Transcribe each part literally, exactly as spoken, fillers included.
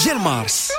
ديال مارس.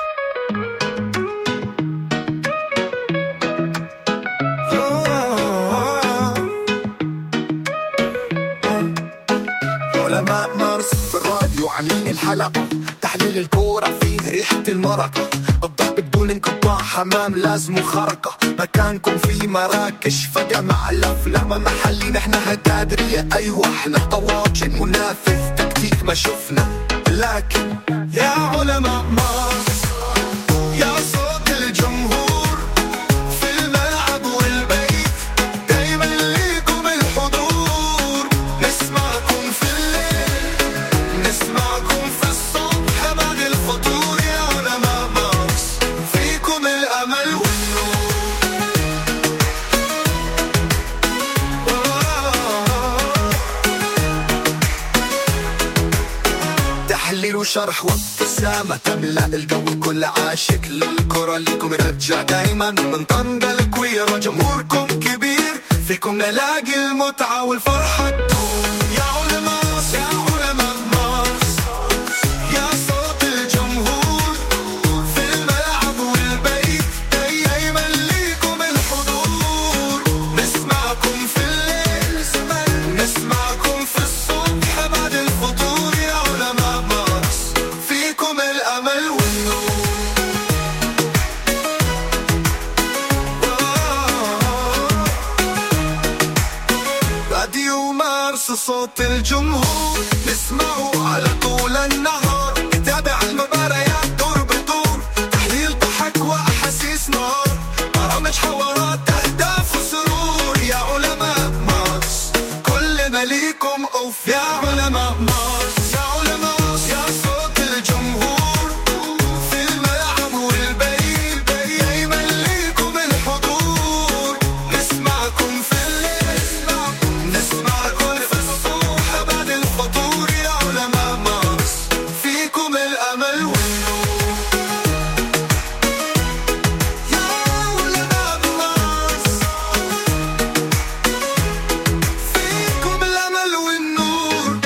علماء مارس في الراديو عاملين الحلقة، تحليل الكورة فيه ريحة المرقة، الضرب بدون انقطاع حمام لازم خرقة، مكانكم في مراكش فجأة مع الأفلام محلي، نحنا هدادرية أيوة احنا طواجن منافس تكتيك ما شفنا، لكن يا علماء مارس يا صوت الجمهور في الملعب والبيت دايما ليكم الحضور، نسمعكم في الليل نسمعكم في الصبح بعد الفطور، يا علماء مارس فيكم الأمل والنور. تحليل وشرح وابتسامة تملأ الجو، كل عاشق للكرة ليكم يرجع دايما من طنجة الكويرة، جمهوركم كبير فيكم نلاقي المتعة والفرحة تدوم، يا علماء يا علماء مارس يا صوت الجمهور في الملعب والبيت دايما ليكم الحضور، نسمعكم في الليل نسمعكم في الصبح بعد الفطور، يا علماء مارس فيكم الأمل والنور. راديو مارس صوت الجمهور نسمعه على طول النهار، نتابع المباريات دور بدور، تحليل ضحك وأحاسيس نار، برامج حوارات أهداف وسرور، يا علماء مارس كلنا ليكم أوف، يا علماء مارس يا علماء يا صوت الجمهور في الملعب والبيت دايما ليكم الحضور، نسمعكم في الليل نسمعكم في الصبح بعد الفطور، يا علماء مارس فيكم الأمل والنور، يا علماء مارس فيكم الأمل والنور.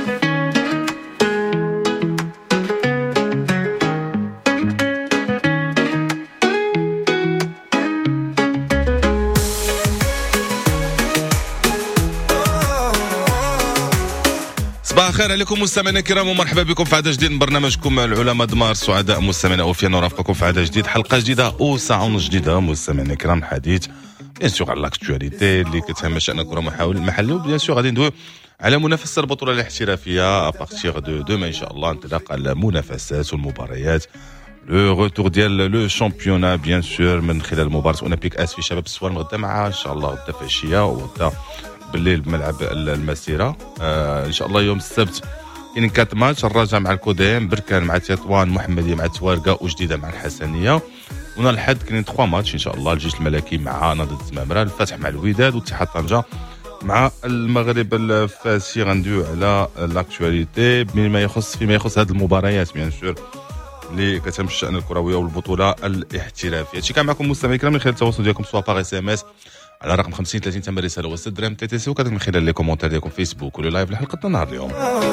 صباح الخير عليكم مستمعينا الكرام ومرحبا بكم في عدد جديد من برنامجكم العلماء دمار. سعداء مستمعينا اوفياء نرافقكم في عدد جديد، حلقه جديده وساعه ونص جديده مستمعينا الكرام، الحديث بيان سور على لاكتواليتي اللي كتهم شأن الكره المحلي، وبيان سور غادي ندوي على منافسه البطوله الاحترافيه ابارتيغ دو دوما ان شاء الله، انطلاق المنافسات والمباريات، لو روتور ديال لو شامبيونا بيان سور من خلال مباراه اولمبيك اس في شباب السوان غدا مع ان شاء الله غدا في العشيه وغدا بالليل بملعب المسيره. آه ان شاء الله يوم السبت كاين كات ماتش، الرجاء مع الكوديم، بركان مع تطوان، محمديه مع توارقه، وجديده مع الحسنيه، ونهار الحد كاين ثلاثة ماتش ان شاء الله، الجيش الملكي مع نهضه الزمامره، الفتح مع الوداد، واتحاد طنجه مع المغرب الفاسي. غندويو على لاكتواليتي بما يخص فيما يخص هذه المباريات بيان سور اللي كتهم الشأن الكروي والبطوله الاحترافيه. هادشي كان معكم مستمعين الكرام من خلال التواصل ديالكم سواء باغ اس ام اس على رقم خمسين ثلاثين تم رساله وسط درهم تي تي سي، وكذلك من خلال لي كومونتير ديالكم فيسبوك ولا لايف لحلقه النهار اليوم.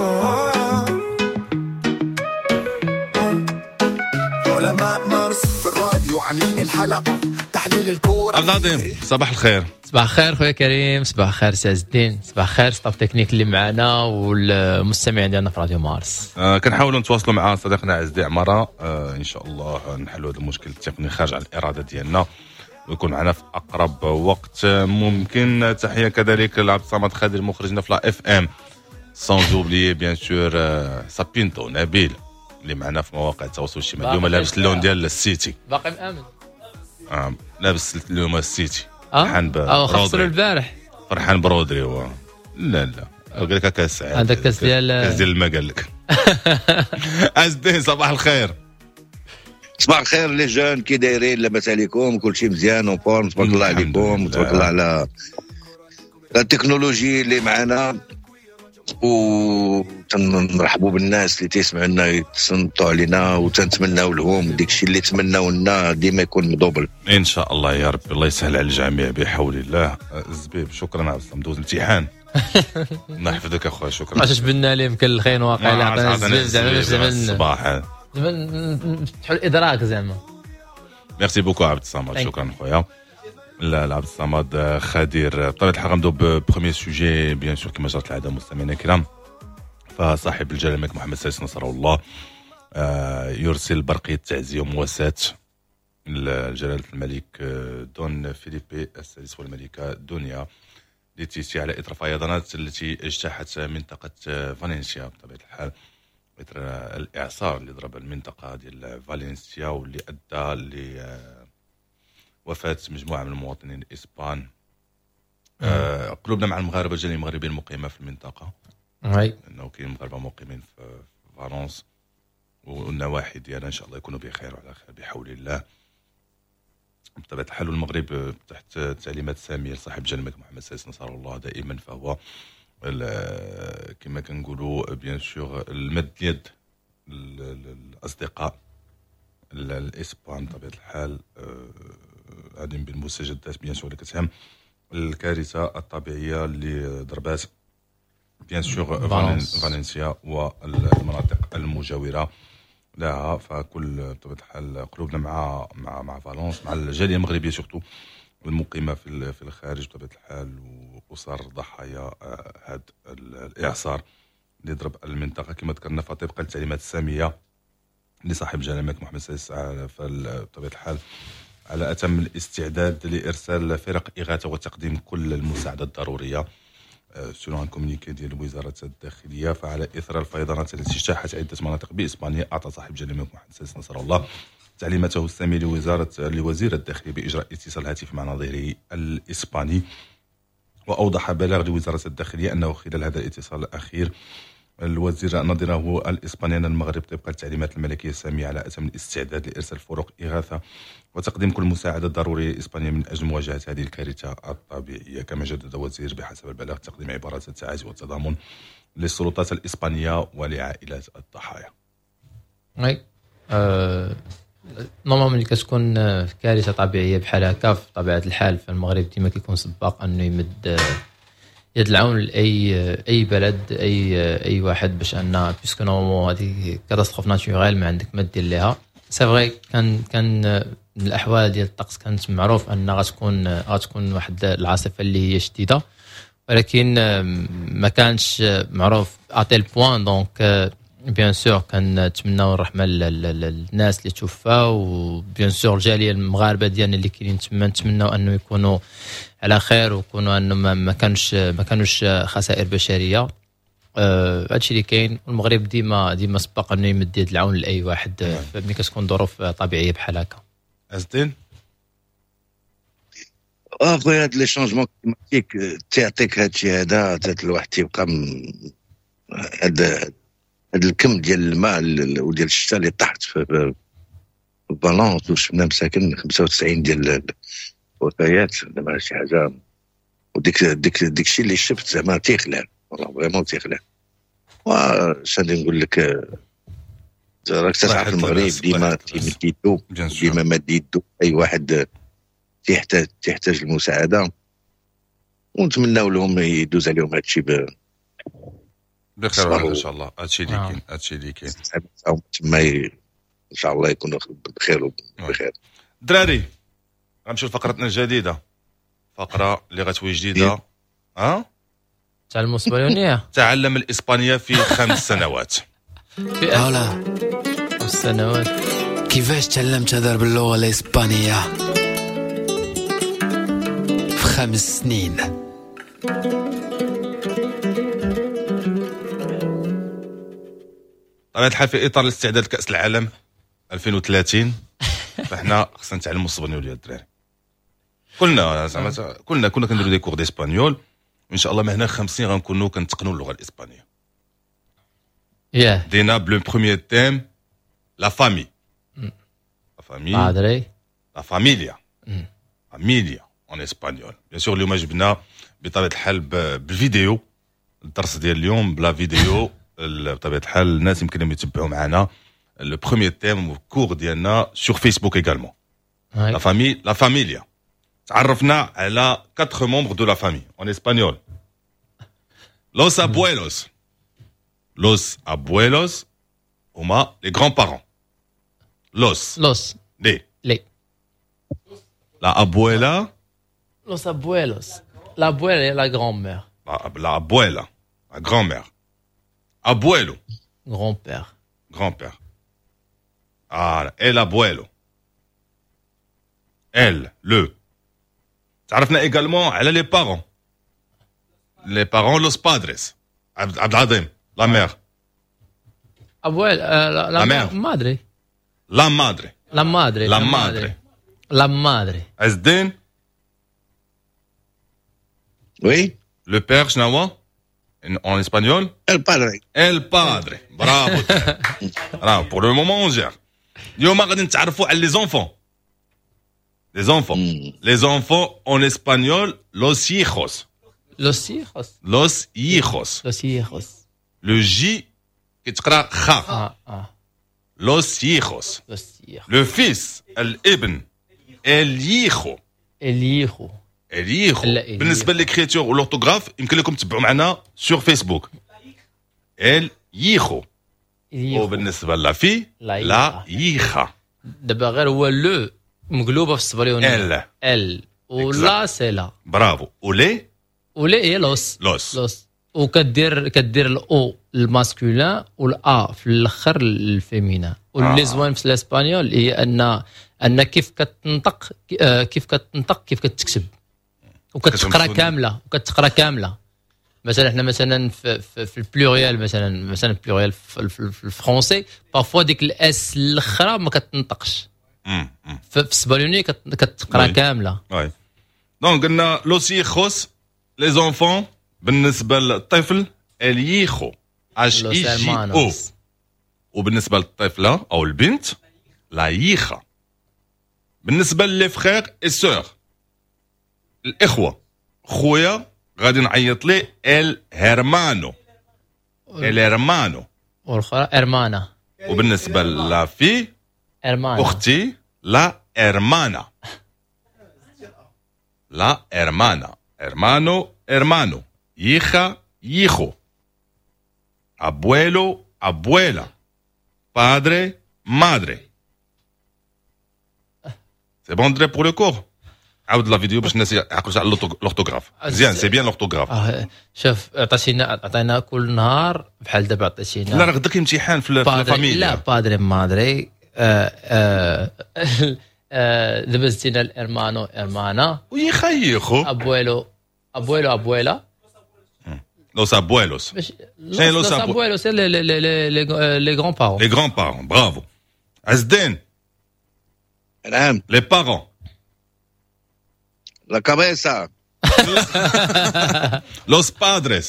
علماء مارس في الراديو عاملين الحلقة، تحليل الكورة. عبد العظيم صباح الخير. صباح الخير خويا كريم، صباح الخير سي عز الدين، صباح الخير ستاف تكنيك اللي معنا والمستمعين ديالنا في راديو مارس. آه كنحاولوا نتواصلوا مع صديقنا عز الدين عماره، آه ان شاء الله نحلوا هذا المشكل التقني خارج عن الاراده ديالنا، ويكون معنا في اقرب وقت ممكن. تحيه كذلك لعبد الصمد خادر مخرجنا في لا اف ام، سان اوبليي بيان سور سابينتو نبيل اللي معنا في مواقع التواصل الاجتماعي. اليوم لابس اللون ديال السيتي، باقي مآمن. اه لابس اليوم السيتي، اه فرحان اه خسروا البارح، فرحان برودري هو. لا لا قال لك كاس عندك كاس ديال كاس ديال الماء قال لك. عز الدين صباح الخير. صباح الخير لي جون، كي دايرين؟ لاباس عليكم؟ كلشي مزيان وفورم؟ تبارك الله عليكم، تبارك الله على التكنولوجي اللي معنا، وتنرحبوا بالناس اللي تسمعوا لنا يتصنتوا علينا، وتنتمناو لهم داكشي اللي تمناو لنا ديما يكون مدوبل ان شاء الله يا رب. الله يسهل على الجميع بحول الله. الزبيب شكرا عبد الصمد، دوز امتحان. الله يحفظك اخويا، شكرا. واش جبنا ليه يمكن الخين واقع لا عطانا الزبيب زعما باش زعما الصباح نفتحوا الادراك زعما. ميرسي بوكو عبد الصمد، شكرا خويا. لا عبد الصمد خدير. بطبيعه الحال غنبداو ببروميير سوجي بيان سور كما جرت العاده مستمعينا الكرام. فصاحب الجلاله الملك محمد السادس نصره الله يرسل برقيه تعزيه ومواساه لجلاله الملك دون فيليبي السادس والملكه دنيا لتيتي على اثر فيضانات التي اجتاحت منطقه فالنسيا. بطبيعه الحال اثر الاعصار اللي ضرب المنطقه ديال فالنسيا واللي ادى ل وفاة مجموعة من المواطنين الإسبان. آه قلوبنا مع المغاربة الجالية المغربيين المقيمة في المنطقة. وي. لأنه كاين مغاربة مقيمين في فالنس والنواحي ديالها إن شاء الله يكونوا بخير وعلى خير بحول الله. بطبيعة الحال المغرب تحت تعليمات سامية لصاحب الجلالة الملك محمد السادس نصره الله دائما، فهو كما كنقولوا بيان سور المد يد الأصدقاء الإسبان. بطبيعة الحال عادين بالمستجدات بيان سور اللي كتهم الكارثه الطبيعيه اللي ضربات بيان سور فالنسيا والمناطق المجاوره لها. فكل بطبيعه الحال قلوبنا مع مع مع فالنس، مع الجاليه المغربيه سورتو المقيمه في في الخارج بطبيعه الحال، واسر ضحايا هذا الاعصار اللي ضرب المنطقه كما ذكرنا. فطبقا للتعليمات الساميه لصاحب الجلاله الملك محمد السادس بطبيعه الحال على أتم الاستعداد لإرسال فرق إغاثة وتقديم كل المساعدة الضرورية سلو كومونيكي ديال وزارة الداخلية. فعلى إثر الفيضانات التي اجتاحت عدة مناطق بإسبانيا، أعطى صاحب الجلالة الملك محمد السادس نصر الله تعليماته السامية لوزارة لوزير الداخلية بإجراء اتصال هاتفي مع نظيره الإسباني، وأوضح بلاغ لوزارة الداخلية أنه خلال هذا الاتصال الأخير الوزير نظيره الإسباني أن المغرب طبقا للتعليمات الملكية السامية على أتم الاستعداد لإرسال فرق إغاثة وتقديم كل مساعدة ضرورية لإسبانيا من أجل مواجهة هذه الكارثة الطبيعية. كما جدد الوزير بحسب البلاغ تقديم عبارات التعازي والتضامن للسلطات الإسبانية ولعائلات الضحايا. وي أه... نورمالمون ملي كتكون كارثة طبيعية بحال هكا في طبيعة الحال في المغرب ديما كيكون سباق أنه يمد يد العون لاي اي بلد اي اي واحد باش ان بيسكو نورمالمون هذه كاتاستروف ناتوريل ما عندك ما دير ليها. سي فري كان كان من الاحوال ديال الطقس كانت معروف ان غتكون غتكون واحد العاصفه اللي هي شديده، ولكن ما كانش معروف اتيل بوين. دونك بيان سور كنتمناو الرحمه للناس اللي توفى، وبيان سور الجاليه المغاربه ديالنا اللي كاينين تما نتمناو انه يكونوا على خير ويكونوا انه ما كانش ما كانوش خسائر بشريه. هادشي أه اللي كاين. المغرب ديما ديما سبق انه يمد يد العون لاي واحد ملي كتكون ظروف طبيعيه بحال هكا. ازدين اه خويا هاد لي شونجمون كليماتيك تعطيك هادشي هذا حتى الواحد تيبقى هاد هاد الكم ديال الماء وديال الشتاء اللي طاحت في بالونس وشفنا مساكن خمسة وتسعين ديال الوفيات. زعما شي حاجه، وديك ديك ديك الشيء اللي شفت زعما تيخلع والله فريمون تيخلع. واش غادي نقول لك، راك تعرف المغرب ديما تيمد يدو ديما مد يدو اي واحد تيحتاج تيحتاج المساعده، ونتمناو لهم يدوز عليهم هادشي ب بخير ان شاء الله. هادشي اللي كاين هادشي اللي كاين تما ان شاء الله يكونوا بخير وبخير. دراري غنمشيو لفقرتنا الجديده، فقره اللي غتولي جديده. ها تعلموا الاسبانيه. تعلم الاسبانيه في خمس سنوات. في هلا خمس سنوات كيفاش تعلمت هذا باللغه الاسبانيه؟ في خمس سنين. طبعا الحال في اطار الاستعداد لكاس العالم ألفين وثلاثين فاحنا خصنا نتعلموا الاسبانيول يا الدراري. كلنا زعما كلنا كنا كنديروا دي كور ديسبانيول، وان شاء الله ما هنا خمسين غنكونوا كنتقنوا اللغه الاسبانيه. ياه دينا بلو بروميير تيم لا فامي لا فامي ادري لا فاميليا فاميليا اون اسبانيول. بيان سور اليوم جبنا بطبيعه الحال بالفيديو الدرس ديال اليوم بلا فيديو. بطبيعه الحال الناس يمكنهم يتبعوا معنا لو بروميير تيم كور ديالنا سور فيسبوك ايغالمون. لا فامي لا فاميليا تعرفنا على quatre membres de la famille en espagnol. Los abuelos. Los abuelos هما les grands-parents. Los. Los. Les. Les. La abuela. Los abuelos. La abuela et la grand-mère. La, la abuela. La grand-mère. Abuelo. Grand-père. Grand-père. Ah, el abuelo. Elle, le. تعرفنا également على les parents. Les parents, los padres. عبد عبد العظيم. La mère. Abuela, euh, la, la, La mère. madre. La madre. La madre. La madre. La madre. Azden. Oui, Le père, شنو هو؟ En, en espagnol. el padre. El padre. Bravo. Bravo. Pour le moment, on gère. اليوم غادي نتعرفوا على les enfants. Les enfants. Mm. Les enfants en espagnol, los hijos. Los hijos. Los hijos. Los hijos. Le J كتقرا خا. Ah, ah. Los hijos. Los hijos. Le fils, الابن. El hijo. El hijo. El hijo. لا، el بالنسبة للكرياتور والأورتوغراف يمكن لكم تتبعوا معنا sur Facebook. El hijo. El hijo. وبالنسبة لا في La لا hija. دابا غير هو لو مقلوبه في الصبريونيه. ال. ال. ولا سي لا. برافو. ولي ولا هي لوس. لوس. لوس. وكدير كدير الاو الماسكولين والا في الاخر الفيمينا. واللي زوين في الاسبانيول هي ان ان كيف كتنطق كيف كتنطق كيف كتكتب وكتقرا كامله وكتقرا كامله. مثلا احنا مثلا في, في, في البلوريال مثلا مثلا البلوريال في, في, في الفرونسي بارفوا ديك الاس الاخرى ما كتنطقش. مم، مم. في الاسبانيولي كتقرا وي. كامله. واي. دونك قلنا لوس هيجوس لي زونفون بالنسبة للطفل اليخو اش Los اي جي او. hermanos. وبالنسبة للطفلة أو البنت لا يخا. بالنسبة للي فخير اي سور الإخوة خويا غادي نعيط ليه ال هيرمانو. ال هيرمانو. والاخرى ارمانا. وبالنسبة لا في ارمانا. أختي لا إرمانا. لا إرمانا. إرمانو إرمانو. hija, hijo. Abuelo, abuela. Padre, madre. C'est bon André pour le cours. عاود لا فيديو باش الناس يعقلوا على الاورتوغراف. مزيان سي بيان الاورتوغراف. آه شوف عطيتينا عطينا كل نهار بحال دابا عطيتينا. لا راه غداك امتحان في الفاميليا. لا بادري مادري دابا زدتينا الارمانو ارمانا. ويخيخو. ابويلو ابويلو ابويلا. Los abuelos. C'est los abuelos, c'est les les les les les grands-parents. Les grands-parents, bravo. Azden. نعم. Les parents. La cabeza. Los padres.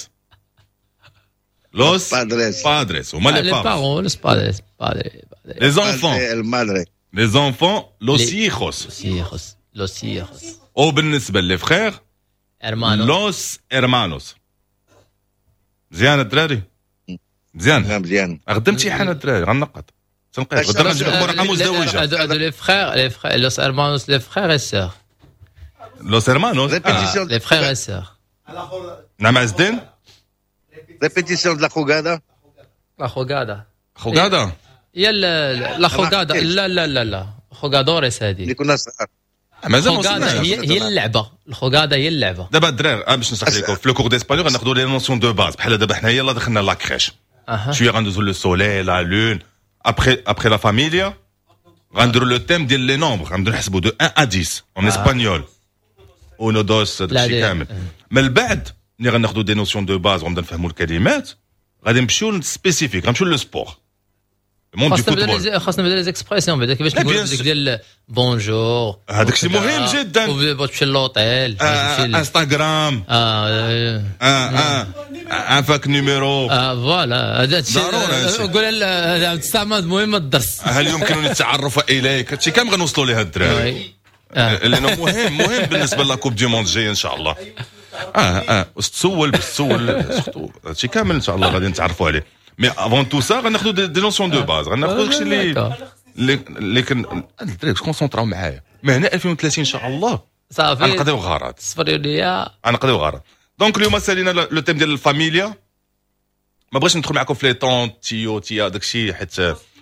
Los Padres. padres. هما Ah, les les parents. parents, los padres, padres, padres. Les enfants. El madre. Les enfants, los Les- hijos. Los hijos, los hijos. وبالنسبة للفخير Hermanos. los hermanos. مزيان الدراري مزيان. نعم مزيان. غدا امتحان الدراري غنقط تنقيط غدا غنجيب لكم ورقة مزدوجة. Les frères, les frères, los hermanos, les frères et sœurs. los hermanos. Répétition. Les frères et sœurs. نعم عزدين. Répétition de la jugada. La jugada. خوغادا. هي لا jugada. لا لا لا لا. jugadores اللي هذه. كنا صغار. مازال ما jugada وصلناش. هي هي اللعبة. الjugada هي اللعبة. دابا الدراري آه، باش نشرح لكم في لو كور ديسبانيول غناخذوا لي نوسيون دو باز بحال دابا حنا يلاه دخلنا لا كريش. أها. شويه غندوزو لو سولي لا لون ابخي ابخي لا فاميليا غنديروا لو تيم ديال لي نومبر غنبداو نحسبوا دو واحد ا عشرة اون اسبانيول اونو دوس لا، داكشي دي- كامل. من بعد ملي غناخذوا دي نوسيون دو باز وغنبدا نفهموا الكلمات غادي نمشيو سبيسيفيك غنمشيو لو سبور الموند دو خاصنا نبدا فوتبول. لي خاصنا نبدا لي زيكسبريسيون بعدا كيفاش لا، نقول بيان ديك سور. ديال بونجور. هذاك الشيء مهم جداً. وتمشي للوطيل. آه، تمشي ل- انستغرام اه اه اه ان فاك نيميرو. اه فوالا هذا الشيء. ضروري هادشي. نقول هذا تستعمل مهم الدرس. هل يمكنني التعرف اليك؟ هادشي كامل غنوصلوا ليه الدراري. وي. آه. لانه مهم مهم بالنسبه لاكوب دي موند الجايه ان شاء الله. اه اه واش تسول باش تسول سورتو هادشي كامل ان شاء الله غادي نتعرفوا عليه. مي افون تو سا غناخذوا دي نوسيون دو باز غناخذوا داكشي اللي اللي اللي كن الدراري كونسونطراو معايا. ما هنا ألفين وثلاثين ان شاء الله صافي. غنقضيو غارات الصفريونية. غنقضيو غارات. دونك اليوم سالينا لو تيم ديال الفاميليا. ما بغيتش ندخل معكم في لي طون تيو تيا داكشي حيت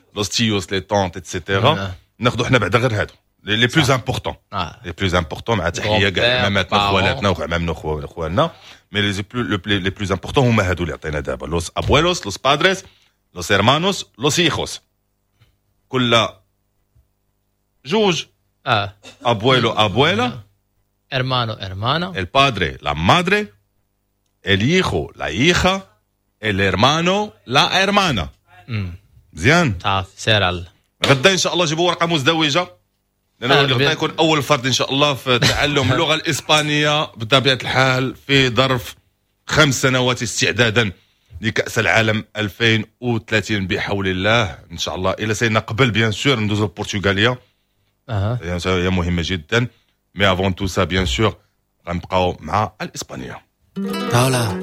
لوس تيوس لي طونت ايتترا ناخذوا حنا بعدا غير هادو لي بلوز امبورطون لي بلوز امبورطون مع تحيه كاع عماماتنا خوالاتنا وعمامنا وخوالنا مي لي لي بلوز امبورطون هما هادو اللي عطينا دابا لوس ابويلوس لوس بادريس لوس هيرمانوس لوس هيخوس كل جوج اه ابويلو ابويلا hermano hermana el padre la madre el hijo la hija el hermano la hermana مزيان صافي سير على غدا ان شاء الله جيبوا ورقه مزدوجه لانه آه غدا يكون اول فرد ان شاء الله في تعلم اللغه الاسبانيه بطبيعه الحال في ظرف خمس سنوات استعدادا لكاس العالم ألفين وثلاثين بحول الله ان شاء الله. الى سينا قبل بيان سور ندوزو البرتغاليه اها هي مهمه جدا مي افون تو سا بيان سور غنبقاو مع الاسبانيه. هلا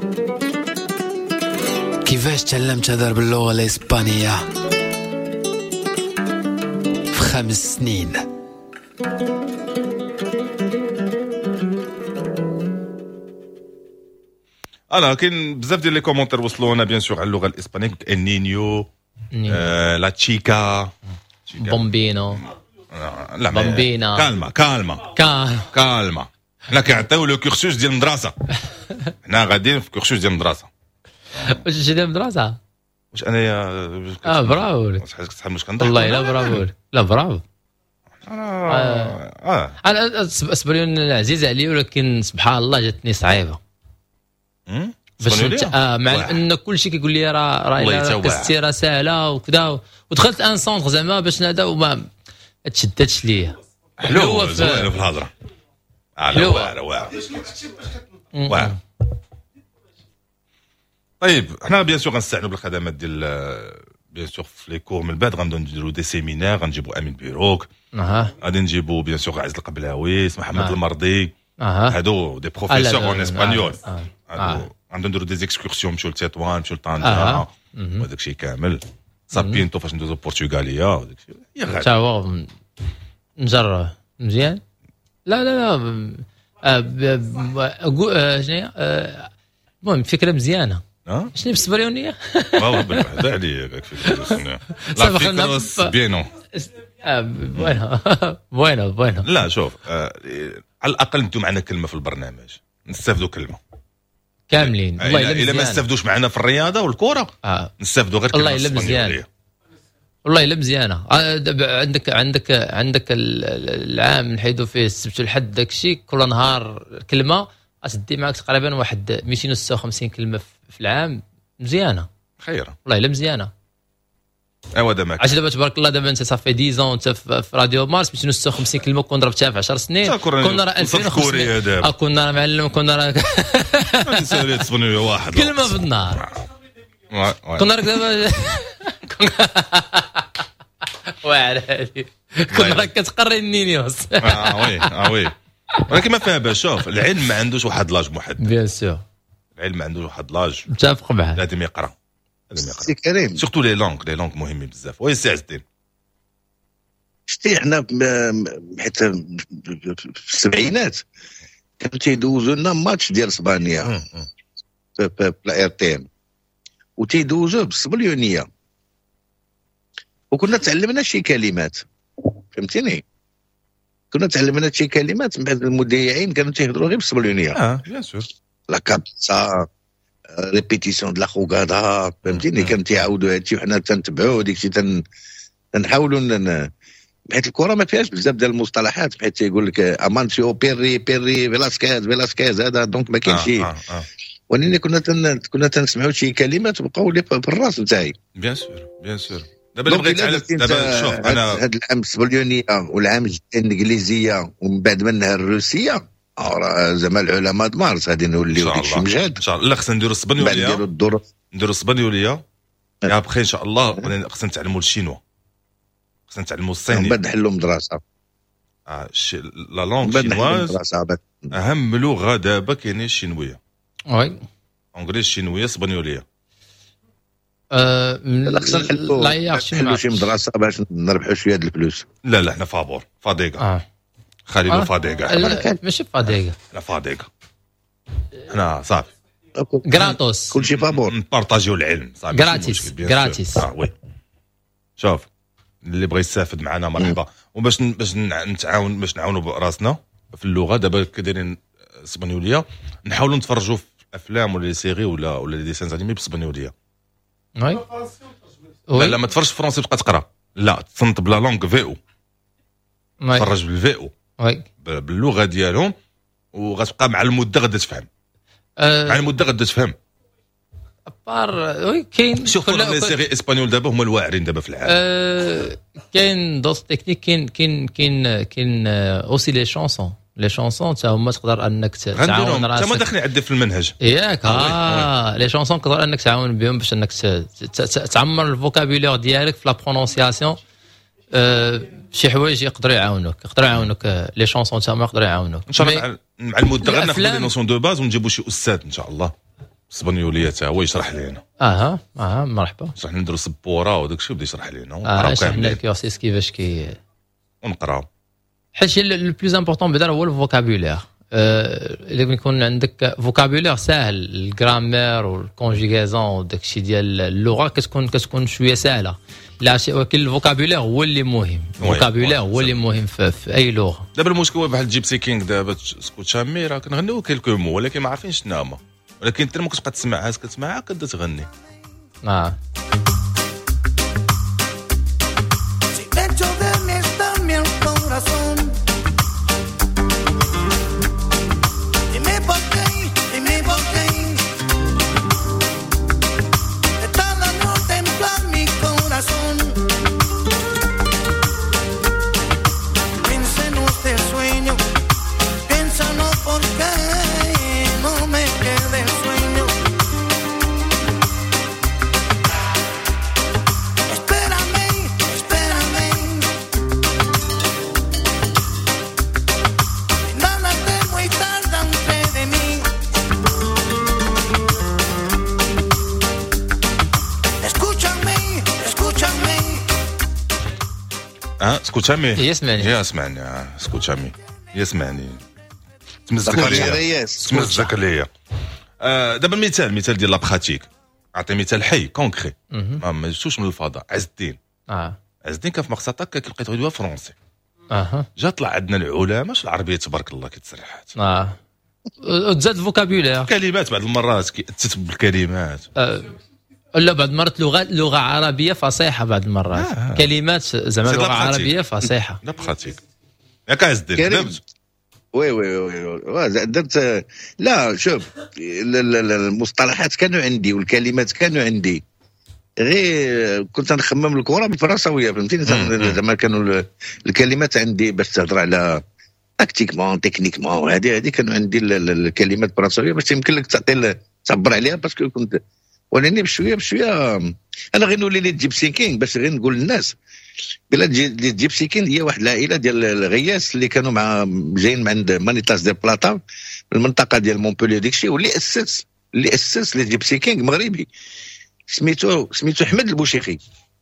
كيفاش تعلمت هذا باللغه الاسبانيه؟ في خمس سنين. انا كاين بزاف ديال لي كومونتير وصلونا بيان سور على اللغه الاسبانيه النينيو آه، لا تشيكا بومبينو لا بامبينا كالما كالما كان كالما حنا كنعطيو لو كورسوس ديال المدرسه حنا غاديين في كورسوس ديال المدرسه. واش جي ديال المدرسه واش انايا اه برافو لك حاسك تحمل واش كنضحك والله لا برافو لك لا برافو انا اه انا اسبانيول العزيز علي ولكن سبحان الله جاتني صعيبه باش انت اه مع ان كل شيء كيقول لي راه راه كستي راه سهله وكذا ودخلت ان سونتر زعما باش نهدا وما تشدتش ليا حلوه زوينه في الهضره حلوه واعر واعر. طيب حنا بيان سور غنستعنوا بالخدمات ديال بيان سور في لي كور من بعد غنبداو نديروا دي سيمينار غنجيبوا امين بيروك اها غادي نجيبوا بيان سور عز القبلاوي محمد آه. المرضي اها هادو دي بروفيسور اون اسبانيول آه. هادو غندو نديرو دي زيكسكورسيون نمشيو لتطوان نمشيو لطنجة وهذاك الشيء كامل صابينتو فاش ندوزو البرتغاليه وداك الشيء يا غادي تا هو نجرب مزيان لا لا لا شنو المهم فكره مزيانه ها شنو بالسبريونيه والله بالوحده عليك فكره لا فكره بيانو بوينو بوينو بوينو لا شوف على الاقل انتم معنا كلمه في البرنامج نستافدوا كلمه كاملين والله الا الا ما استافدوش معنا في الرياضه والكره آه. نستافدوا غير كلمه والله الا مزيان والله الا مزيانه. عندك عندك عندك العام نحيدوا فيه السبت والحد داك الشيء كل نهار كلمه غتدي معك تقريبا واحد مئتين وستة وخمسين كلمه في العام مزيانه خيره والله الا مزيانه. ايوا دابا عاد دابا تبارك الله دابا انت صافي عشرة عام انت في راديو مارس مئتين وستة وخمسين كلمه كون ضربتها في عشر سنين كنا راه ألفين وخمسمية كنا راه معلم كنا راه نسالي تصبني واحد كلمه في النهار كنا راك دابا واعر هادي كنا راك كتقري النينيوس اه وي اه وي ولكن ما فيها باش شوف العلم ما عندوش واحد لاج محدد بيان سور العلم ما عندوش واحد لاج متفق معاه لازم يقرا لازم يقرا سي كريم سورتو لي لونغ لي لونغ مهمين بزاف وي سي عز الدين شتي حنا حيت في السبعينات كانوا تيدوزوا لنا ماتش ديال اسبانيا في لا ار تي ام وتيدوزوه بالسبليونيه وكنا تعلمنا شي كلمات فهمتيني كنا تعلمنا شي كلمات من بعد المذيعين كانوا تيهضروا غير بالسبليونيه اه بيان سور لا كابسا ريبيتيسيون د لا خوغادا فهمتيني كانوا تيعاودوا هادشي وحنا تنتبعوا ديك الشيء تن تنحاولوا بحيث الكره ما فيهاش بزاف ديال المصطلحات بحيث تيقول لك امانسيو بيري بيري فيلاسكيز فيلاسكيز هذا دونك ما كاينش شي ولكن كنا تن... كنا تنسمعوا شي كلمات وبقاو لي في الراس نتاعي بيان سور بيان سور دابا اللي بغيت تعلم دابا شوف انا هاد العام السبليونيه والعام الانجليزيه ومن بعد منها الروسيه راه زعما العلماء د مارس غادي نوليو داكشي مجهد ان شاء الله. لا خصنا نديروا السبانيوليه نديروا الدور نديروا السبانيوليه يا بخي ان شاء الله خصنا نتعلموا الشينوا خصنا نتعلموا الصيني من بعد نحلوا مدرسه اه لا لونغ شينواز اهم لغه دابا كاينه الشينويه وي اونغليز شينويه اسبانيوليه لا خصنا نحلوا لا ياخشي نحلوا شي مدرسه باش نربحوا شويه د الفلوس. لا لا حنا فابور فاديغا اه خليلو آه. فاديغا ماشي فاديغا لا فاديغا حنا صافي غراتوس كلشي فابور نبارطاجيو العلم صافي غراتيس غراتيس اه وي شوف اللي بغى يستافد معنا مرحبا. وباش باش نتعاون باش نعاونوا براسنا في اللغه دابا كدايرين اسبانيوليه نحاولوا نتفرجوا في افلام ولا لي سيري ولا ولا لي ديسان انيمي بالاسبانيوليه. وي لا لا ما تفرجش فرونسي تبقى تقرا، لا تصنت بلا لونغ في او، تفرج بالفي او وي باللغه ديالهم وغتبقى مع المده غادا تفهم. أه مع المده غادا تفهم. بار وي كاين شوف لي سيري اسبانيول دابا هما الواعرين دابا في العالم. أه كاين دوس تكنيك كاين كاين كاين كاين اوسي لي شونسون لي شونسون حتى هما تقدر انك تعاون راسك. انت ما داخلين عندك في المنهج ياك اه لي شونسون تقدر انك تعاون بهم باش انك تعمر الفوكابولير ديالك في لا برونونسياسيون. أه شي حوايج يقدروا يعاونوك يقدروا يعاونوك لي شونسون حتى هما يقدروا يعاونوك ان شاء الله. مع المده غناخذ لي نوسيون دو باز ونجيبوا شي استاذ ان شاء الله اسبانيوليه حتى هو يشرح لنا. اها اها مرحبا. صح نديروا سبوره وداك الشيء بدا يشرح لنا ونقراو كاملين الكورسيس كيفاش كي ونقراو. حيت لو بلوز امبورطون بدا هو الفوكابولير. الا يكون عندك فوكابولير ساهل الجرامير والكونجيغازون وداك الشيء ديال اللغه كتكون كتكون شويه سهله. لا شيء ولكن الفوكابولير هو اللي مهم. الفوكابولير هو اللي مهم في, في اي لغه. دابا المشكل هو بحال جيبسي كينغ دابا سكوت شامي راه كنغنيو كيلكو مو ولكن ما عارفينش شنو هما، ولكن انت ما كتبقى تسمعها كتسمعها كتبدا تغني. اه اسكوتامي يسمعني يسمعني اسكوتامي يسمعني تمزك ليا تمزك ليا. دابا المثال مثال ديال لا براتيك اعطي مثال حي كونكري ما جبتوش من الفضاء. عز الدين اه عز الدين كان في مقصطك كيلقى يدوي فرونسي. اها جا طلع عندنا العلماء شو العربيه تبارك الله كيتسرحات. اه وتزاد فوكابولير كلمات بعض المرات كتتبع الكلمات. آه. لا بعض المرات لغه لغه عربيه فصيحه بعض المرات. آه. كلمات زعما لغه عربيه فصيحه. لا براتيك ياك عز الدين درت وي وي وي درت. لا شوف المصطلحات كانوا عندي والكلمات كانوا عندي، غير كنت نخمم الكره بالفرنساويه فهمتيني. زعما كانوا الكلمات عندي باش تهضر على تاكتيكمون تكنيكمون هذه هذه كانوا عندي الكلمات الفرنساويه باش يمكن لك تعطي تعبر عليها باسكو كنت. ولاني بشويه بشويه انا غير نولي لي جيبسي كينغ باش غير نقول للناس بلا جيبسي كينغ هي واحد العائله ديال الغياس اللي كانوا مع جايين من عند مانيتاس ديال بلاطا المنطقه ديال مونبوليو ديكشي، واللي اسس اللي اسس لي جيبسي كينغ مغربي سميتو سميتو احمد البوشيخي.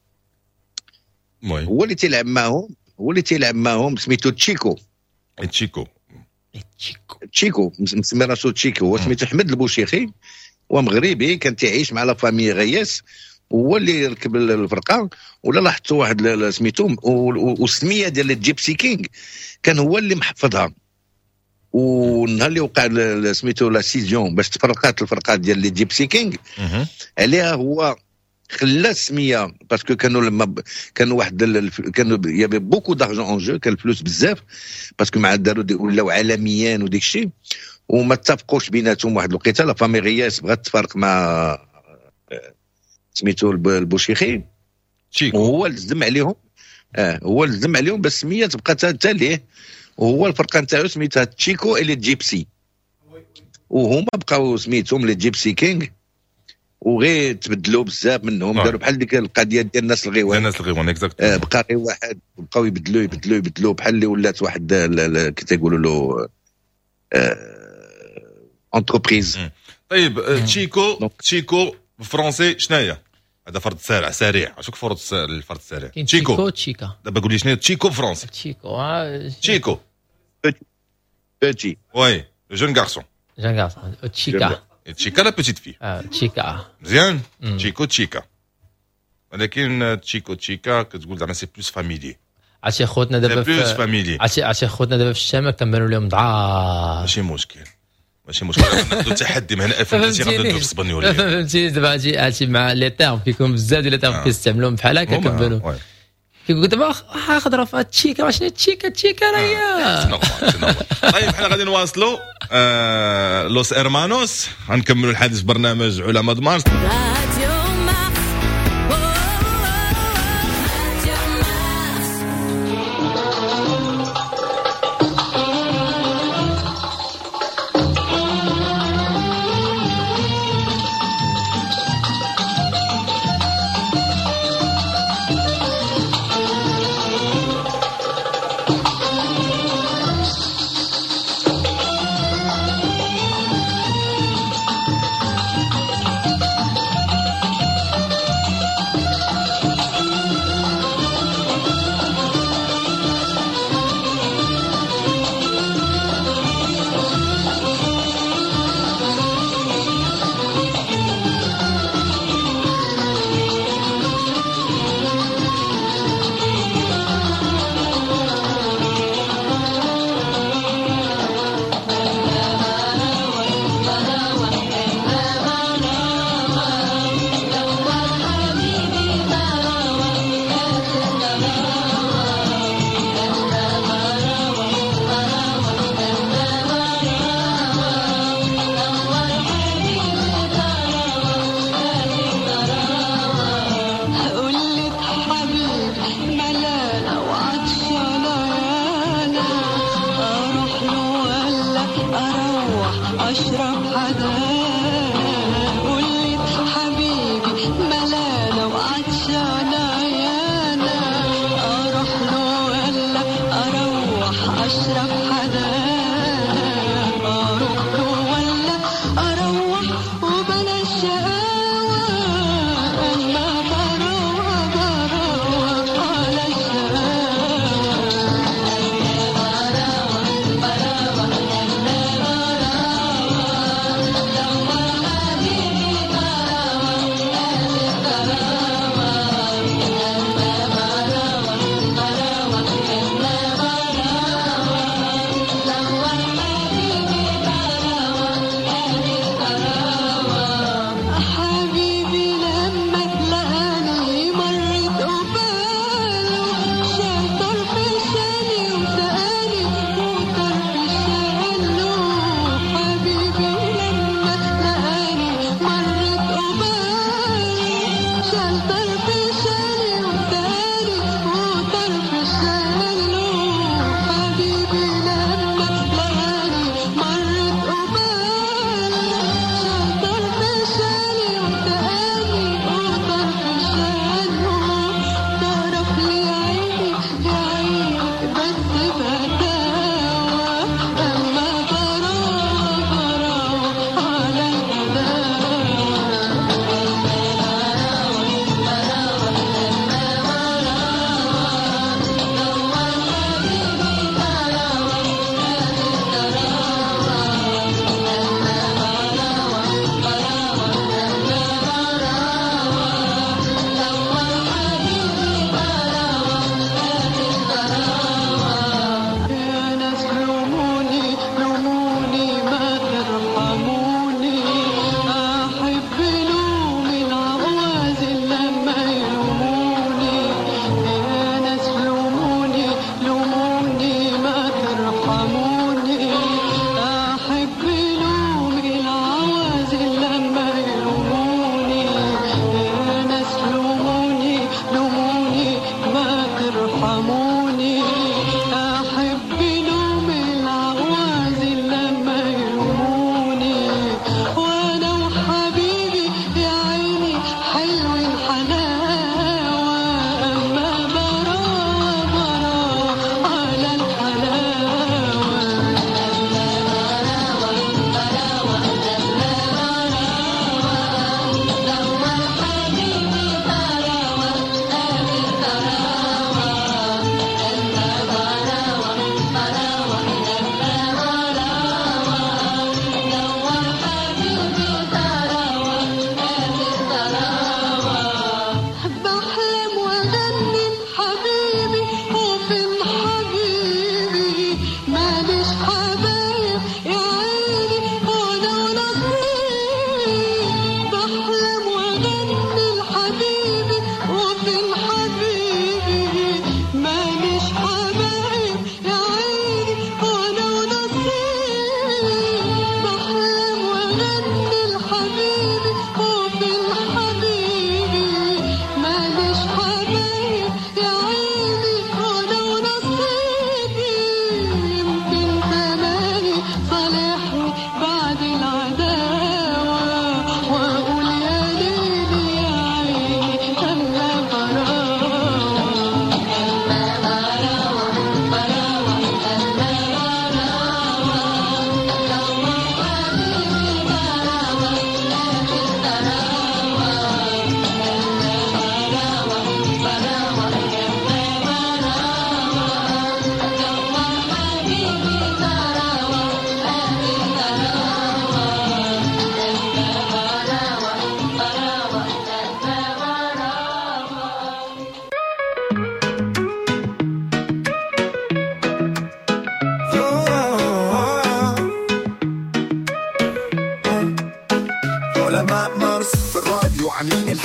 هو اللي تيلعب معاهم هو اللي تيلعب معاهم سميتو تشيكو تشيكو تشيكو تشيكو مسمي راسو تشيكو. هو سميتو احمد البوشيخي ومغربي كان تعيش مع لا فامي غياس، هو اللي ركب الفرقه. ولا لاحظتوا واحد سميتو والسميه ديال الجيبسي كينغ كان هو اللي محفظها. والنهار اللي وقع سميتو لا سيزيون باش تفرقات الفرقات ديال لي جيبسي كينغ عليها هو خلى السميه باسكو كانوا لما كانوا واحد كانوا يابي بوكو دارجون اون جو، كان الفلوس بزاف باسكو مع داروا ولاو عالميين وديك الشيء وما اتفقوش بيناتهم. واحد الوقيته لا فامي غياس بغات تفارق مع سميتو البوشيخي وهو اللي زدم عليهم. اه هو اللي زدم عليهم بس السميه تبقى حتى ليه، وهو الفرقه نتاعو سميتها تشيكو الي جيبسي، وهما بقاو سميتهم لي جيبسي كينغ وغير تبدلوا بزاف منهم. داروا بحال ديك القضيه ديال الناس الغيوان الناس الغيوان اكزاكت. آه بقى غير واحد بقاو يبدلوا يبدلوا يبدلوا بحال اللي ولات واحد كي تيقولوا له انتربريز. طيب تشيكو تشيكو بالفرنسي شناهي؟ هذا فرد سارع سريع. شوك فرد الفرد السريع تشيكو تشيكا. دابا قول لي شنو تشيكو فرنسي؟ تشيكو تشيكو بيتي وي جون غارسون جون غارسون تشيكا تشيكا لا بيتيت في اه تشيكا مزيان. تشيكو تشيكا ولكن تشيكو تشيكا كتقول زعما سي بلوس فاميلي. عرفتي خوتنا دابا بلوس فاميلي. عرفتي عرفتي خوتنا دابا في الشام كنبانوا لهم ضعاف. ماشي مشكل ماشي مشكل ناخذ تحدي من هنا فهمتي غندير في الاسبانيوليه فهمتي دابا عرفتي عرفتي مع لي تيرم كيكون بزاف ديال لي تيرم كيستعملوهم بحال هكا كنبانوا كيقول دابا خضره في التشيكا واش التشيكا التشيكا راهي. طيب حنا غادي نواصلوا لوس ايرمانوس غنكملوا الحديث برنامج علماء مارس.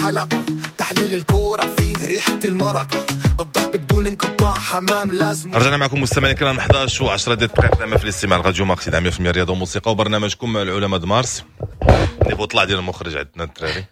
الحلقة تحليل الكورة فيه ريحة المرق الضرب بدون انقطاع حمام لازم. رجعنا معكم مستمعين الكرام احداش وعشرة دقائق نعم في الاستماع الراديو ماكسيد مية بالمية رياضة وموسيقى وبرنامجكم العلماء د مارس. نبغوا طلع ديال المخرج عندنا الدراري.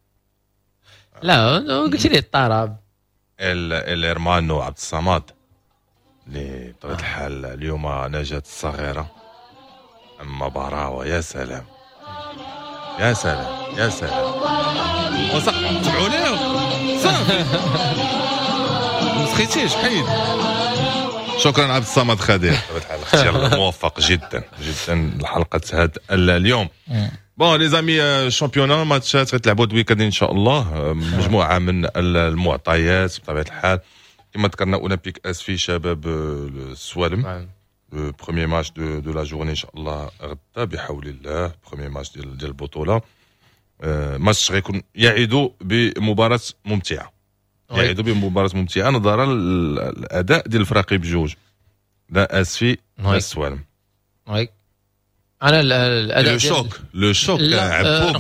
لا قلت لي الطرب الارمانو عبد الصمد اللي بطبيعة الحال اليوم نجاة الصغيرة اما براوة يا سلام يا سلام يا سلام وصح تبعوا ليه صافي ما سخيتيش حيد. شكرا عبد الصمد خدير بطبيعة الحال اختيار موفق جدا جدا لحلقة هذا اليوم. بون لي زامي شامبيونا ماتشات غيتلعبوا الويكاند ان شاء الله مجموعه من المعطيات بطبيعه الحال كما ذكرنا اولمبيك اسفي شباب السوالم لو بروميير ماتش دو دو لا جورني ان شاء الله غدا بحول الله بروميير ماتش ديال ديال البطوله ماتش غيكون يعيد بمباراه ممتعه يعيد بمباراه ممتعه نظرا للاداء ديال الفريقين بجوج لا اسفي لا السوالم. وي انا الاداء لو شوك لو شوك عبوب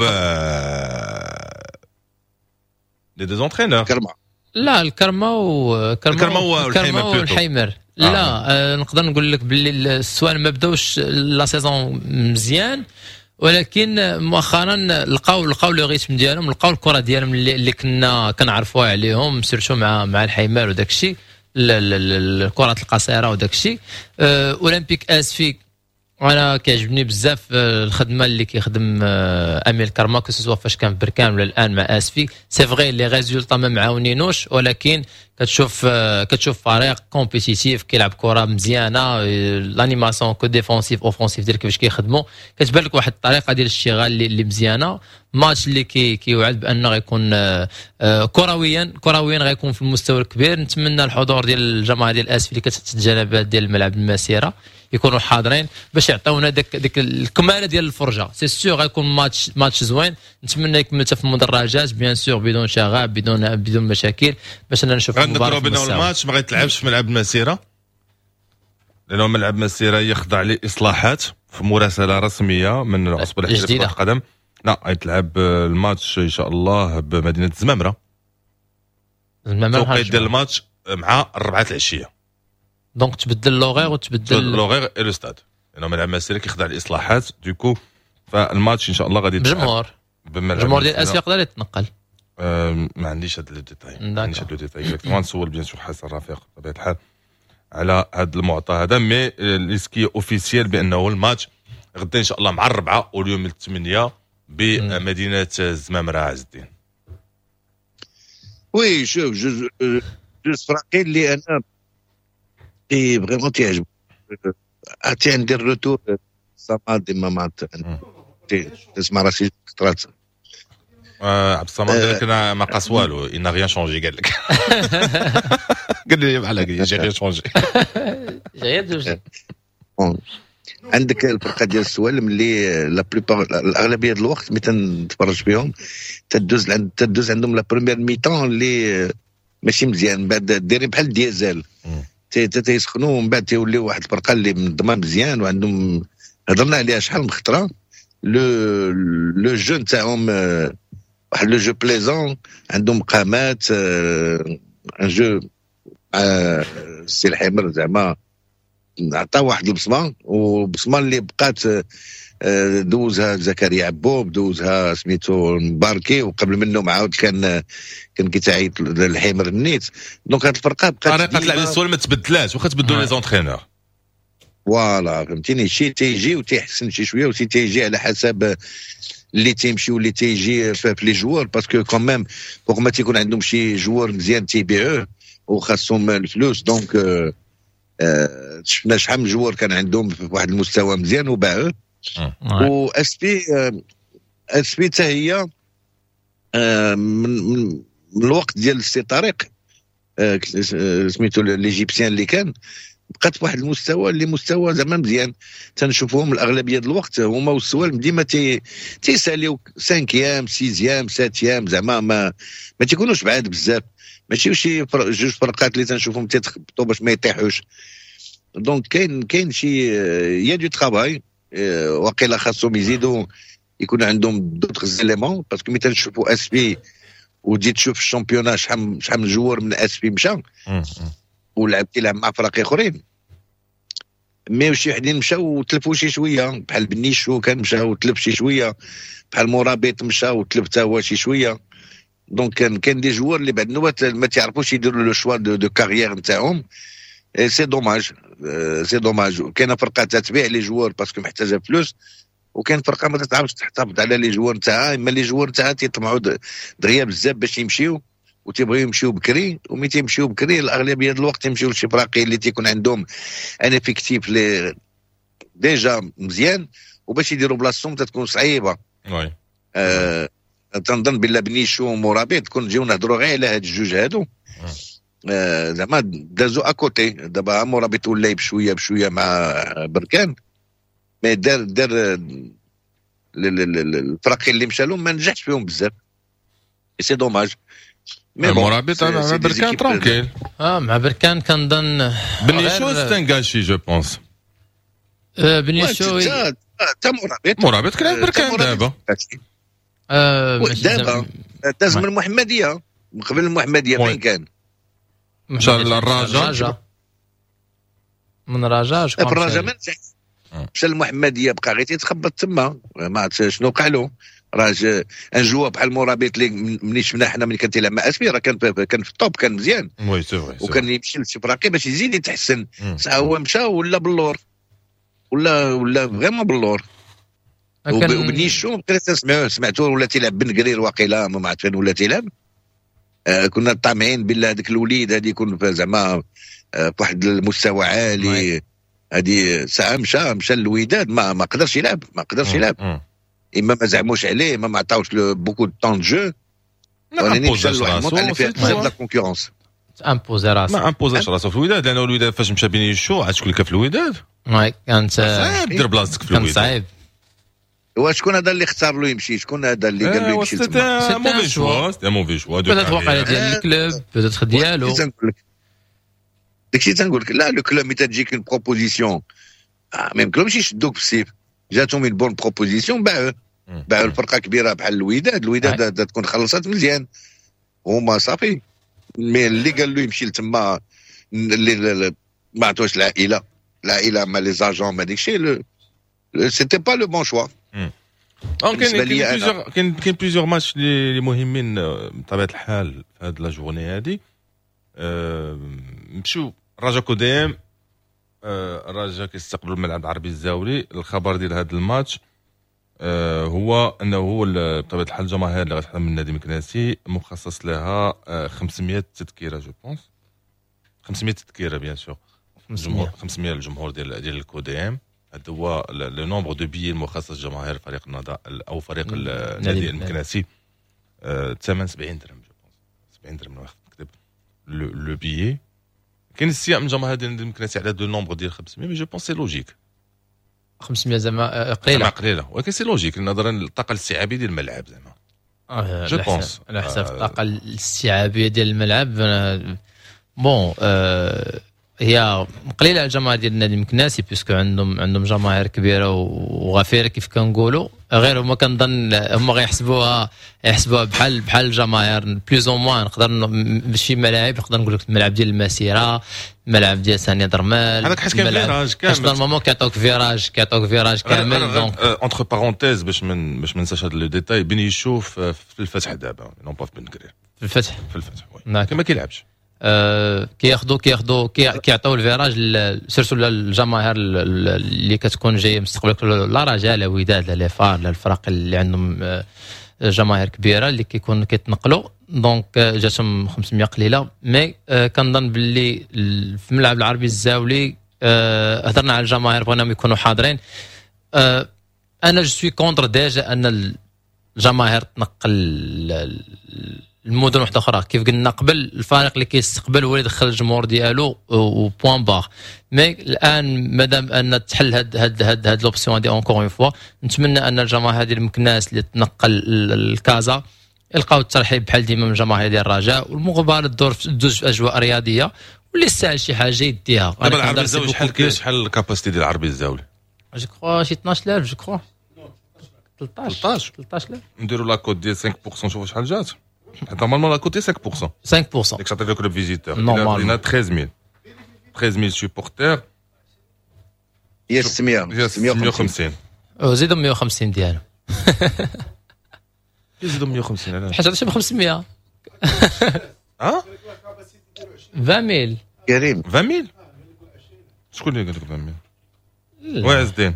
لي دي زونترينور كرمه لا الكرمه الكرمه والحيمر والحيمر لا آه. نقدر نقول لك باللي السوالم ما بداوش لا سيزون مزيان ولكن مؤخرا لقاو لقاو لو ريتم ديالهم لقاو الكره ديالهم اللي, اللي كنا كنعرفوها عليهم سيرتو مع مع الحيمر وداك الشيء الكرات القصيره وداك الشيء. اولمبيك اسفي وانا كيعجبني بزاف الخدمه اللي كيخدم امير كرما كسوا فاش كان في بركان ولا الان مع اسفي. سي فغي لي ريزولطا ما معاونينوش ولكن كتشوف كتشوف فريق كومبيتيتيف كيلعب كره مزيانه لانيماسيون كو ديفونسيف اوفونسيف ديال كيفاش كيخدموا كتبان لك واحد الطريقه ديال الاشتغال اللي, اللي مزيانه. ماتش اللي كي كيوعد بانه غيكون كرويا كرويا غيكون في المستوى الكبير. نتمنى الحضور ديال الجماعه ديال اسفي اللي كتتجانب ديال الملعب المسيره يكونوا حاضرين باش يعطيونا ديك ديك الكماله ديال الفرجه. سي سيغ غيكون ماتش ماتش زوين نتمنى يكمل حتى في المدرجات بيان سور بدون شغب بدون بدون مشاكل باش انا نشوف المباراه. عندنا الماتش ما غيتلعبش في ملعب المسيره لانه ملعب المسيره يخضع لاصلاحات في مراسله رسميه من عصب الاحتراف كره القدم. لا غيتلعب الماتش ان شاء الله بمدينه الزمامره. الزمامره توقيت ديال الماتش مع الربعه العشيه دونك تبدل لوغير وتبدل لوغير اي لو ستاد لانه ملعب المسيره كيخضع لاصلاحات دوكو فالماتش ان شاء الله غادي بجمهور الجمهور ديال اسيا يقدر يتنقل. أه ما عنديش هذا الديتاي ما عنديش هذا الديتاي اكزاكتومون نسول بيان سور حسن رفيق بطبيعه الحال على هذا المعطى هذا مي ليسكي اوفيسيال بانه الماتش غدا ان شاء الله مع الربعه واليوم الثمانيه بمدينه الزمامره عز الدين. وي شوف جوج جوج فراقين اللي انا اي فريمون تيعجب عرفتي عندي الروتور صماد ديما مع تسمع راسي خطرات عبد الصمد قال لك انا ما قاس والو ان غيان شونجي قال لك قال لي بحال هكا جي غيان شونجي جاي دوزي. عندك الفرقه ديال السوالم اللي لا بلوبار الاغلبيه ديال الوقت ملي تنتفرج فيهم تدوز عند تدوز عندهم لا بروميير ميطون اللي ماشي مزيان بعد دايرين بحال ديازل تيسخنوا ومن بعد تيوليو واحد الفرقه اللي منظمه مزيان وعندهم هضرنا عليها شحال من خطره. لو لو جو تاعهم واحد لو جو بليزون عندهم قامات ان جو السي الحمر زعما عطا واحد البصمه وبصمه اللي بقات دوزها زكريا عبوب دوزها سميتو مباركي وقبل منه عاود كان كان كيتعيط الحمر النيت. دونك هاد الفرقه بقات طريقه لعب السوال ما تبدلاش واخا تبدلوا لي زونترينور فوالا فهمتيني شي تيجي وتيحسن شي شويه وشي تيجي على حسب اللي تيمشي واللي تيجي في لي جوار باسكو كون ميم فوق ما تيكون عندهم شي جوار مزيان تيبيعوه وخاصهم الفلوس. دونك آه شفنا شحال من جوار كان عندهم في واحد المستوى مزيان وباعوه. و اس بي اس بي حتى هي آه من, من من الوقت ديال السي طارق آه سميتو ليجيبسيان اللي كان بقات بواحد المستوى اللي مستوى زعما مزيان تنشوفوهم الاغلبيه ديال الوقت هما والسوالم ديما تي تيساليو خمسيام سيزيام ساتيام زعما ما ما تيكونوش بعاد بزاف ماشي شي فر... جوج فرقات اللي تنشوفهم تيتخبطوا باش ما يطيحوش. دونك كاين كاين شي يا دو طرافاي واقيلا خاصهم يزيدوا يكون عندهم دوطخ زيليمون باسكو ملي تنشوفوا اس بي وتجي تشوف الشامبيونا شحال شحال من جوار من اس بي مشى ولعب كيلعب مع فرق اخرين، مي شي وحدين مشاو وتلفوا شي شويه بحال بنيشو كان مشى وتلف شي شويه، بحال مرابط مشى وتلف حتى هو شي شويه. دونك كان كان دي جوار اللي بعد النوبات ما تعرفوش يديروا لو شوا دو, دو كارير نتاعهم. سي دوماج سي دوماج. كاينه فرقه تتبيع لي جوار باسكو محتاجه فلوس، وكاين فرقه ما تعرفش تحتفظ على لي جوار نتاعها، اما لي جوار نتاعها تيطمعوا دغيا بزاف باش يمشيو وتيبغيو يمشيو بكري، ومي تيمشيو بكري الاغلبيه ديال الوقت يمشيو لشي فراقي اللي تيكون عندهم ان افيكتيف لي ديجا مزيان، وباش يديروا بلاصتهم تتكون صعيبه. وي آه تنظن بلا بنيشو ومرابط تكون نجيو نهضروا غير على هاد الجوج هادو. آه زعما دازو اكوتي. دابا مرابط ولا بشويه بشويه مع بركان، مي دار دار الفراقي اللي مشى لهم ما نجحش فيهم بزاف، سي دوماج. مرابط مع بركان ترانكيل. اه مع بركان كنظن بنيشو ستانغاشي جو بونس. بنيشو تا مرابط مرابط كان بركان دابا دابا داز من المحمديه من قبل المحمديه فين كان؟ مشى للرجاء من الرجاء في الرجاء ما نجحش، مشى للمحمديه بقى غير تيتخبط تما، ما عرفت شنو وقع له. راه ان جوا بحال مرابط اللي ملي شفناه حنا ملي كان تيلعب مع اسبي راه كان كان في الطوب، كان مزيان وي سي فري، وكان يمشي لشي فراقي باش يزيد يتحسن. ساعه هو مشى ولا باللور ولا ولا فريمون باللور. وبنيشو بقيت تسمعوه سمعتوه ولا تيلعب بن قرير واقيلا ما عرفت فين ولا تيلعب. آه كنا طامعين بالله هذاك الوليد هذه يكون زعما آه بواحد المستوى عالي. هذه ساعه مشى مشى للوداد ما ما قدرش يلعب ما قدرش يلعب اما ما زعموش عليه اما ما عطاوش بوكو دو طون دو جو. ولكن مشى لواحد الموط اللي فيه بزاف د كونكورونس. امبوزي راسو ما امبوزاش راسو في الوداد، لانه الوداد فاش مشى بنيشو عاد شكون اللي كان في الوداد؟ وي كانت صعيب دير بلاصتك في الوداد. كان صعيب. وشكون هذا اللي اختار له يمشي؟ شكون هذا اللي قال له يمشي؟ سيتي موفي شوا سيتي موفي شوا بدات واقع ديال الكلوب بدات ديالو. داكشي تنقول لك. لا لو كلوب مي تجيك اون بروبوزيسيون ما يمكنلهمش يشدوك بالسيف. جاتهم من بون بروبوزيسيون باعوه باعوا الفرقه كبيره بحال الوداد. الوداد تكون خلصت مزيان هما صافي. مي اللي قال له يمشي لتما اللي ما عطوش العائله العائله مع لي زاجون ما داكشي سيتي با لو بون شوا. كاين كاين كاين كاين بليزيور ماتش اللي مهمين بطبيعه الحال في هذه لا جورني هذه. مشيو الرجاء كوديم الرجاء كيستقبلوا الملعب العربي الزاولي. الخبر ديال هذا الماتش هو انه هو بطبيعه الحال الجماهير اللي غتحضر من النادي المكناسي مخصص لها خمسمية تذكره جو بونس خمسمية تذكره بيان سور خمسمية للجمهور ديال ديال الكوديم. هذا هو لو نومبر دو بيي المخصص لجماهير فريق النضال او فريق النادي المكناسي. ثمن سبعين درهم جو بونس سبعين درهم نكتب لو بيي. كاين استياء من جماهير ديال النادي المكناسي على دو نومبر ديال خمسمية مي جو بونس سي لوجيك. خمسمية زعما قليله قليله ولكن سي لوجيك نظرا للطاقه الاستيعابيه ديال الملعب زعما اه جو بونس على حساب الطاقه الاستيعابيه ديال الملعب. بون آه هي قليله على الجماهير ديال النادي المكناسي بيسكو عندهم عندهم جماهير كبيره وغفيره كيف كنقولوا. غير هما كنظن هما غيحسبوها يحسبوها بحال بحال الجماهير بلوز او موان. نقدر شي ملاعب نقدر نقول لك الملعب ديال المسيره الملعب ديال ثانيه درمال هذاك حيت كاين فيراج كامل نورمالمون كيعطوك فيراج كيعطوك فيراج كامل. دونك اونتر بارونتيز باش من باش ما ننساش هذا لو ديتاي بين يشوف في الفتح دابا نون با في بن كرير في الفتح في الفتح وي كما كيلعبش أه كياخذوا كياخذوا كيعطيو الفيراج سيرتو للجماهير اللي كتكون جايه مستقبلك لا رجاء لا وداد لا لي فار لا الفرق اللي عندهم جماهير كبيره اللي كيكون كيتنقلوا. دونك جاتهم خمسمية قليله. مي أه كنظن باللي في الملعب العربي الزاولي أه هضرنا على الجماهير بغيناهم يكونوا حاضرين. أه انا جو سوي كونتر ديجا ان الجماهير تنقل المدن واحده اخرى. كيف قلنا قبل الفريق اللي كيستقبل هو اللي يدخل الجمهور ديالو وبوان باغ. مي الان مادام ان تحل هاد هاد هاد, هاد لوبسيون دي اونكور اون فوا نتمنى ان الجماهير ديال المكناس اللي تنقل الكازا يلقاو الترحيب بحال ديما من الجماهير ديال الرجاء والمقابله تدور في دوز في اجواء رياضيه واللي يستاهل شي حاجه يديها. دابا العربي الزاولي شحال شحال الكاباسيتي ديال العربي الزاولي؟ جو كخوا شي اثناش ألف جو كخوا ثلاثطاش ثلاثطاش ثلاثطاش ألف. نديروا لا كود ديال خمسة بالمية نشوفوا شحال جات. Normalement, la côté cinq pour cent. cinq pour cent. Dès que j'attends le club visiteur. Normalement. Il y en a treize mille. treize mille supporters. هي ستمية هي ستمية وخمسين. وزيدوا مية وخمسين ديالهم. يزيدوا مية وخمسين علاش؟ حاجه شي ب خمسمية. ها؟ عشرين ميل. كريم عشرين ميل. شكون اللي قال لك عشرين ميل؟ واعز الدين.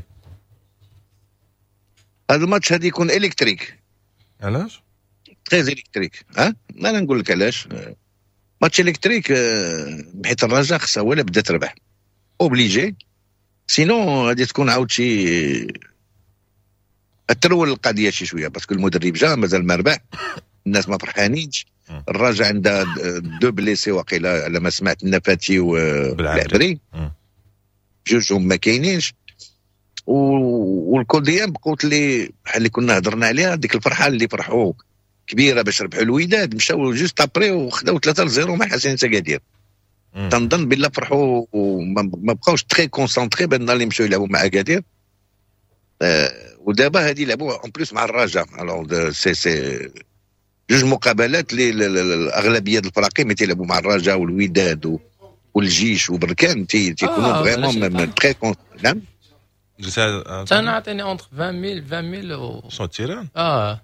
هذا الماتش هذا يكون الكتريك علاش؟ تريز الكتريك. ها انا نقول لك علاش. ماتش الكتريك بحيث الرجاء خصها ولا بدا تربح اوبليجي، سينو غادي تكون عاود شي الترول القضيه شي شويه، باسكو المدرب جا مازال ما ربح، الناس ما فرحانينش، الرجاء عندها دو بليسي واقيلا على ما سمعت، النفاتي والعبري جوجهم ما كاينينش، والكوديان بقوت لي بحال اللي كنا هضرنا عليها، ديك الفرحه اللي فرحوا كبيره باش ربحوا الوداد، مشاو جوست ابري وخداو ثلاثة صفر مع حسين سكادير. تنظن بالله فرحوا وما بقاوش تري كونسونطري بان اللي مشاو يلعبوا مع اكادير. آه ودابا هذه لعبوا اون بليس مع الرجاء. الوغ سي سي جوج مقابلات اللي الاغلبيه ديال الفراقي ملي تيلعبوا مع الرجاء والوداد والجيش وبركان تيكونوا فريمون تري كون. نعم انا عطيني اونتر عشرين ميل عشرين ميل و شنو تيران؟ اه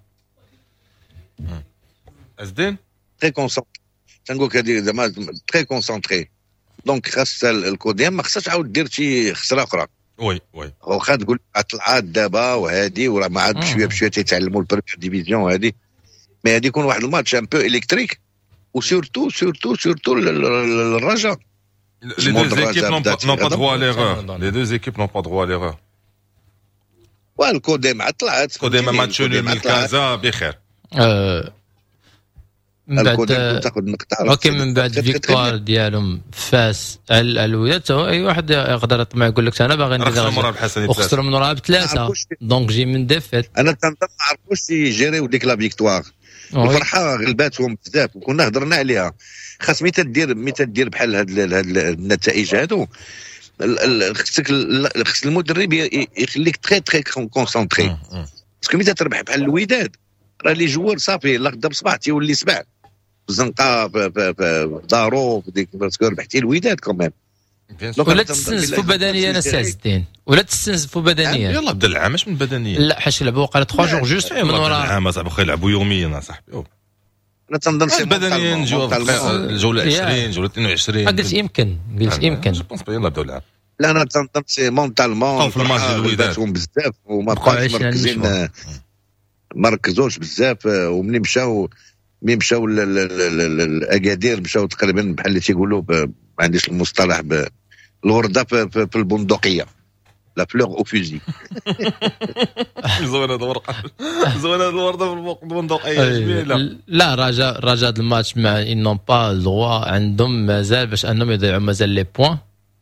ازدين تري كونسونطري. تنقول لك هذه زعما تري كونسونطري. دونك خاص الكوديان ما خصهاش عاود دير شي خسره اخرى. وي وي واخا تقول طلعات دابا وهذه وراه ما عاد بشويه بشويه تيتعلموا البريمير ديفيزيون هذه، مي هذه يكون واحد الماتش ان بو الكتريك، وسورتو سورتو سورتو الرجاء. Les deux équipes n'ont pas, n'ont pas droit à l'erreur. Les deux équipes n'ont pas droit à l'erreur. والكوديم طلعت الكوديم ماتش نول من كازا بخير. من بعد تاخذ نقطه اوكي من بعد فيكتوار ديالهم فاس على الوداد، اي واحد يقدر يطمع يقول لك انا باغي ندير وخسروا من راه بثلاثه، دونك جي من ديفيت. انا تنظن ما عرفوش يجيريو ديك لا فيكتوار. الفرحه غلباتهم بزاف وكنا هضرنا عليها. خاص ملي تدير ملي تدير بحال هاد النتائج هادو، خصك خص المدرب يخليك تري تري كونسونطري، باسكو ملي تربح بحال الوداد راه لي جوار صافي لا غدا بصباح تيولي سبع الزنقه في دارو في ديك، باسكو ربحتي الوداد كوميم. ولا تستنزفوا بدنيا سازدين ولا تستنزفوا بدنيا. يلا بدا العام مش من بدنيا. لا حاش لعبوا وقال ثلاثة جوغ جوست من ورا العام صاحبي، خا يلعبوا يوميا صاحبي. انا تنظن سي بدنيا نجيو الجوله عشرين جوله اثنين وعشرين. قلت يمكن قلت يمكن جو بونس يلا بداو العام. لا انا تنظن سي مونتالمون في الماتش الوداد بزاف وما بقاوش مركزين، ما ركزوش بزاف. ومني مشاو ملي مشاو الاكادير مشاو تقريبا بحال اللي تيقولوا ما عنديش المصطلح الورده في البندقيه، لا فلور او فوزي. زوينه الورقه زوينه الورده في البندقيه. لا رجاء رجاء الماتش مع ان نون با الدغوا عندهم مازال باش انهم يضيعوا مازال لي بوين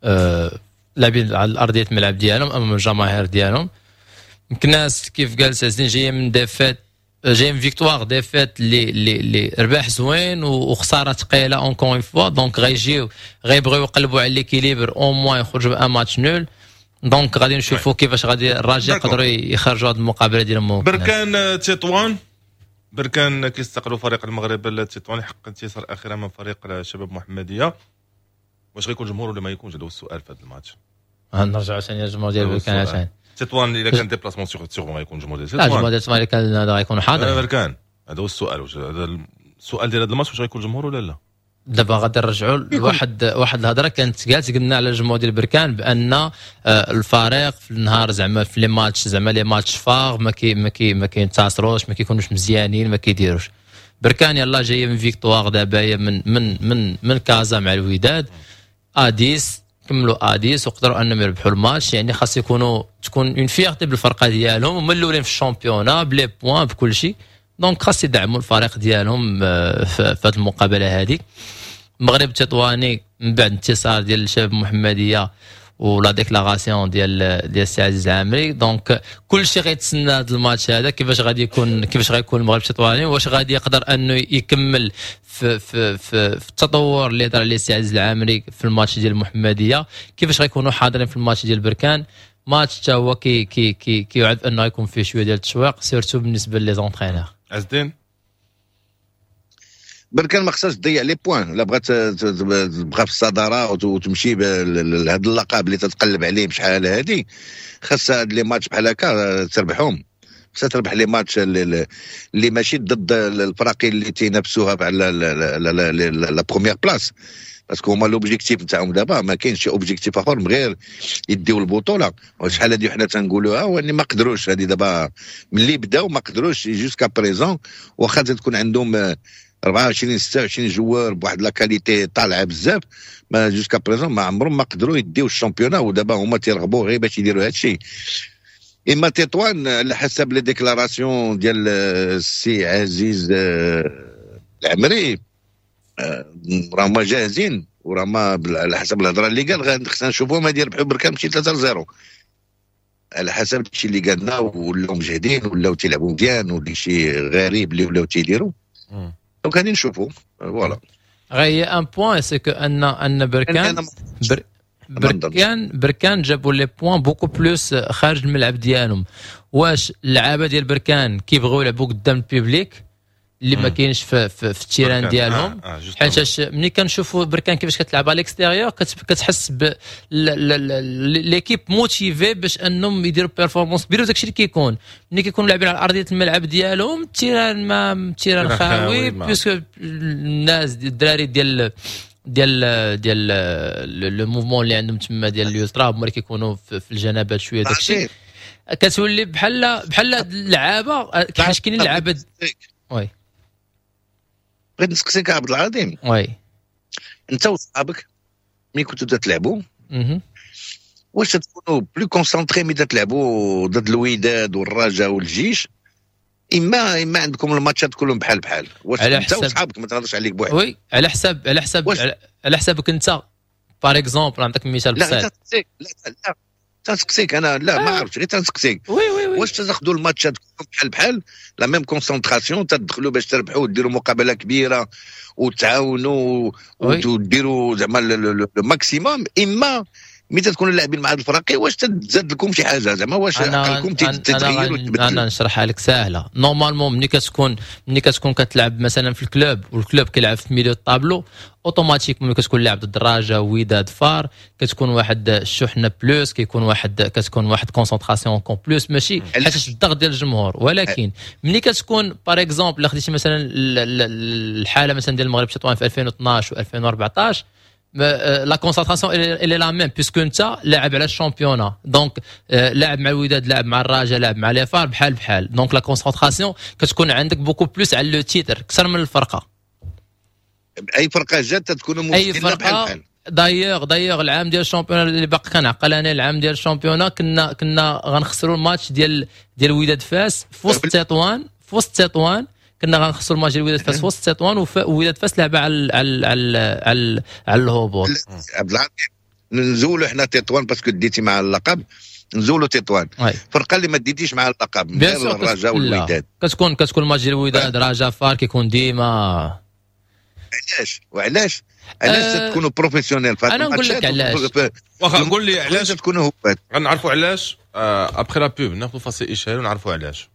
لاعبين على ارضيه الملعب ديالهم امام الجماهير ديالهم. يمكن الناس كيف قال سازدين جايه من ديفيت، جاي من فيكتوار ديفيت اللي اللي اللي رباح زوين وخساره ثقيله اونكون اون فوا، دونك غيجيو غيبغيو يقلبوا على ليكيليبر او موان يخرجوا بان ماتش نول. دونك غادي نشوفوا كيفاش غادي الرجاء يقدروا يخرجوا هذه المقابله ديالهم. بركان تطوان بركان كيستقبلوا فريق المغرب تطوان حق انتصار اخيرا من فريق شباب محمديه. واش غيكون الجمهور ولا ما يكونش؟ هذا هو السؤال في هذا الماتش. نرجعوا ثاني الجمهور ديال بركان عشان تطوان الا كان ديبلاسمون سيغ سيغ ما يكون الجمهور ديال تطوان. لا الجمهور ديال تطوان كان هذا غيكون حاضر بركان. هذا هو السؤال. واش هذا السؤال ديال هذا الماتش واش غيكون الجمهور ولا لا؟ دابا غادي نرجعوا لواحد واحد الهضره كانت قالت قلنا على الجمهور ديال بركان بان الفريق في النهار زعما في لي ماتش زعما لي ماتش فاغ ما كي ما كي ما كينتصروش، ما كيكونوش مزيانين، ما كيديروش. بركان يلاه جايه من فيكتوار دابا من من من من كازا مع الوداد اديس، كملوا اديس وقدروا انهم يربحوا الماتش. يعني خاص يكونوا تكون اون فيغتي بالفرقه ديالهم، هما الاولين في الشامبيونا بلي بوين بكل شيء. دونك خاص يدعموا الفريق ديالهم في هذه المقابله هذه. المغرب التطواني من بعد انتصار ديال الشباب المحمديه ولا ديكلاراسيون ديال ديال السي عزيز العامري، دونك كل شيء غيتسنى هذا الماتش هذا كيفاش غادي يكون كيفاش غيكون المغرب التطواني، واش غادي يقدر انه يكمل في في في, في التطور اللي دار عليه السي عزيز العامري في الماتش ديال المحمديه، كيفاش غيكونوا حاضرين في الماتش ديال بركان. ماتش حتى هو كي كي كي كيوعد انه يكون فيه شويه ديال التشويق سيرتو بالنسبه لي زونترينور. عزدين بركان ما خصهاش تضيع لي بوان. لا بغات تبقى في الصداره وتمشي لهذا اللقب اللي تتقلب عليه بشحال هذه، خاصها هاد لي ماتش بحال هكا تربحهم. خاصها تربح لي ماتش اللي, اللي ماشي ضد الفراقي اللي تينافسوها على لا بروميير بلاص، باسكو هما لوبجيكتيف نتاعهم دابا ما كاينش شي اوبجيكتيف اخر من غير يديو البطوله. وشحال هذه حنا تنقولوها واني ما قدروش، هذه دابا ملي بداو ما قدروش جوسكا بريزون، واخا تكون عندهم أربعة وعشرين ستة وعشرين جوار بواحد لا كاليتي طالعه بزاف، ما جوسكا بريزون ما عمرهم ما قدروا يديو الشامبيونا، ودابا هما تيرغبوا غير باش يديروا هذا الشيء. اما تطوان على حسب لي ديكلاراسيون ديال السي عزيز العمري راهما جاهزين، وراهما على حسب الهضره اللي قال خصنا نشوفوهم غادي يربحوا بركان ماشي ثلاثة لصفر على حسب الشيء اللي قالنا، ولاو مجهدين ولاو تيلعبوا مزيان وداك شيء غريب اللي ولاو تيديروا. دونك غادي نشوفوا فوالا. غير ان بوين سي كو ان ان بركان بر... بركان بركان جابوا لي بوين بوكو بلوس خارج الملعب ديالهم. واش اللعابه ديال بركان كيبغيو يلعبوا قدام البيبليك اللي ما كاينش في, في, في التيران ديالهم؟ آه آه حيت ملي كنشوفوا بركان كيفاش كتلعب على الاكستيريور كتحس ب ليكيب موتيفي باش انهم يديروا بيرفورمانس كبيره، وداكشي اللي كيكون ملي كيكونوا لاعبين على ارضيه الملعب ديالهم التيران ما التيران خاوي، بيسكو الناس الدراري ديال ديال ديال لو موفمون اللي عندهم تما ديال اليوترا هما اللي كيكونوا في الجنبات شويه داكشي كتولي بحال بحال اللعابه كيفاش كاينين اللعابه. وي بغيت نسقسيك عبد العظيم، وي انت وصحابك ملي كنتو تلعبوا واش تكونوا بلو كونسونطري ملي تلعبوا ضد الوداد والرجاء والجيش، اما اما عندكم الماتشات كلهم بحال بحال؟ واش انت وصحابك ما تهضرش عليك بوحدك؟ وي على حساب على حساب على حسابك انت باغ اكزومبل. نعطيك مثال بسيط. لا تنسقسيك لا لا تنسقسيك انا لا ما عرفتش غير تنسقسيك. وي وي وي واش تاخذوا الماتشات كلهم بحال بحال لا ميم كونسونطراسيون تدخلوا باش تربحوا وديروا مقابله كبيره وتعاونوا وديروا زعما لو ماكسيموم، اما ملي تكونوا لاعبين مع هاد الفراقي واش تزاد لكم شي حاجه زعما واش عقلكم تتغير وتبدل؟ انا نشرحها لك ساهله. نورمالمون ملي كتكون ملي كتكون كتلعب مثلا في الكلوب والكلوب كيلعب في ميليو الطابلو، اوتوماتيك ملي كتكون لاعب ضد الدراجه وداد فار كتكون واحد الشحنه بلوس، كيكون واحد كتكون واحد كونسونطراسيون كون بلوس، ماشي حيت الضغط ديال الجمهور. ولكن ملي كتكون باغ اكزومبل خديتي مثلا الحاله مثلا ديال المغرب تطوان في ألفين واثناش و ألفين وأربعطاش، لا كونسونطراسيون الي لا ميم بيسكو انت لاعب على الشامبيونا، دونك لاعب مع الوداد لاعب مع الرجاء لاعب مع لي فار بحال بحال، دونك لا كونسونطراسيون كتكون عندك بوكو بلوس على لو تيتر اكثر من الفرقه. اي فرقه جات تكونوا مستقله بحال بحال. دايوغ دايوغ العام ديال الشامبيونا اللي باقي كنعقل انا، العام ديال الشامبيونا كنا كنا غنخسروا الماتش ديال ديال الوداد فاس في وسط تطوان في وسط تطوان كنا غنخسروا الماتش ديال الوداد فاس في وسط تطوان، والوداد فاس لعبه على على على على, على الهبوط. عبد العظيم نزولوا حنا تطوان باسكو ديتي مع اللقب، نزولوا تطوان فرقه اللي ما ديتيش مع اللقب غير الرجاء والوداد كتكون كتكون الماتش ديال الوداد رجاء فار كيكون ديما. علاش وعلاش علاش أه تكونوا بروفيسيونيل؟ انا نقول لك علاش، واخا نقول لي علاش تكونوا هبات غنعرفوا علاش ابخي لا بوب ناخذوا فاصل اشاره ونعرفوا علاش.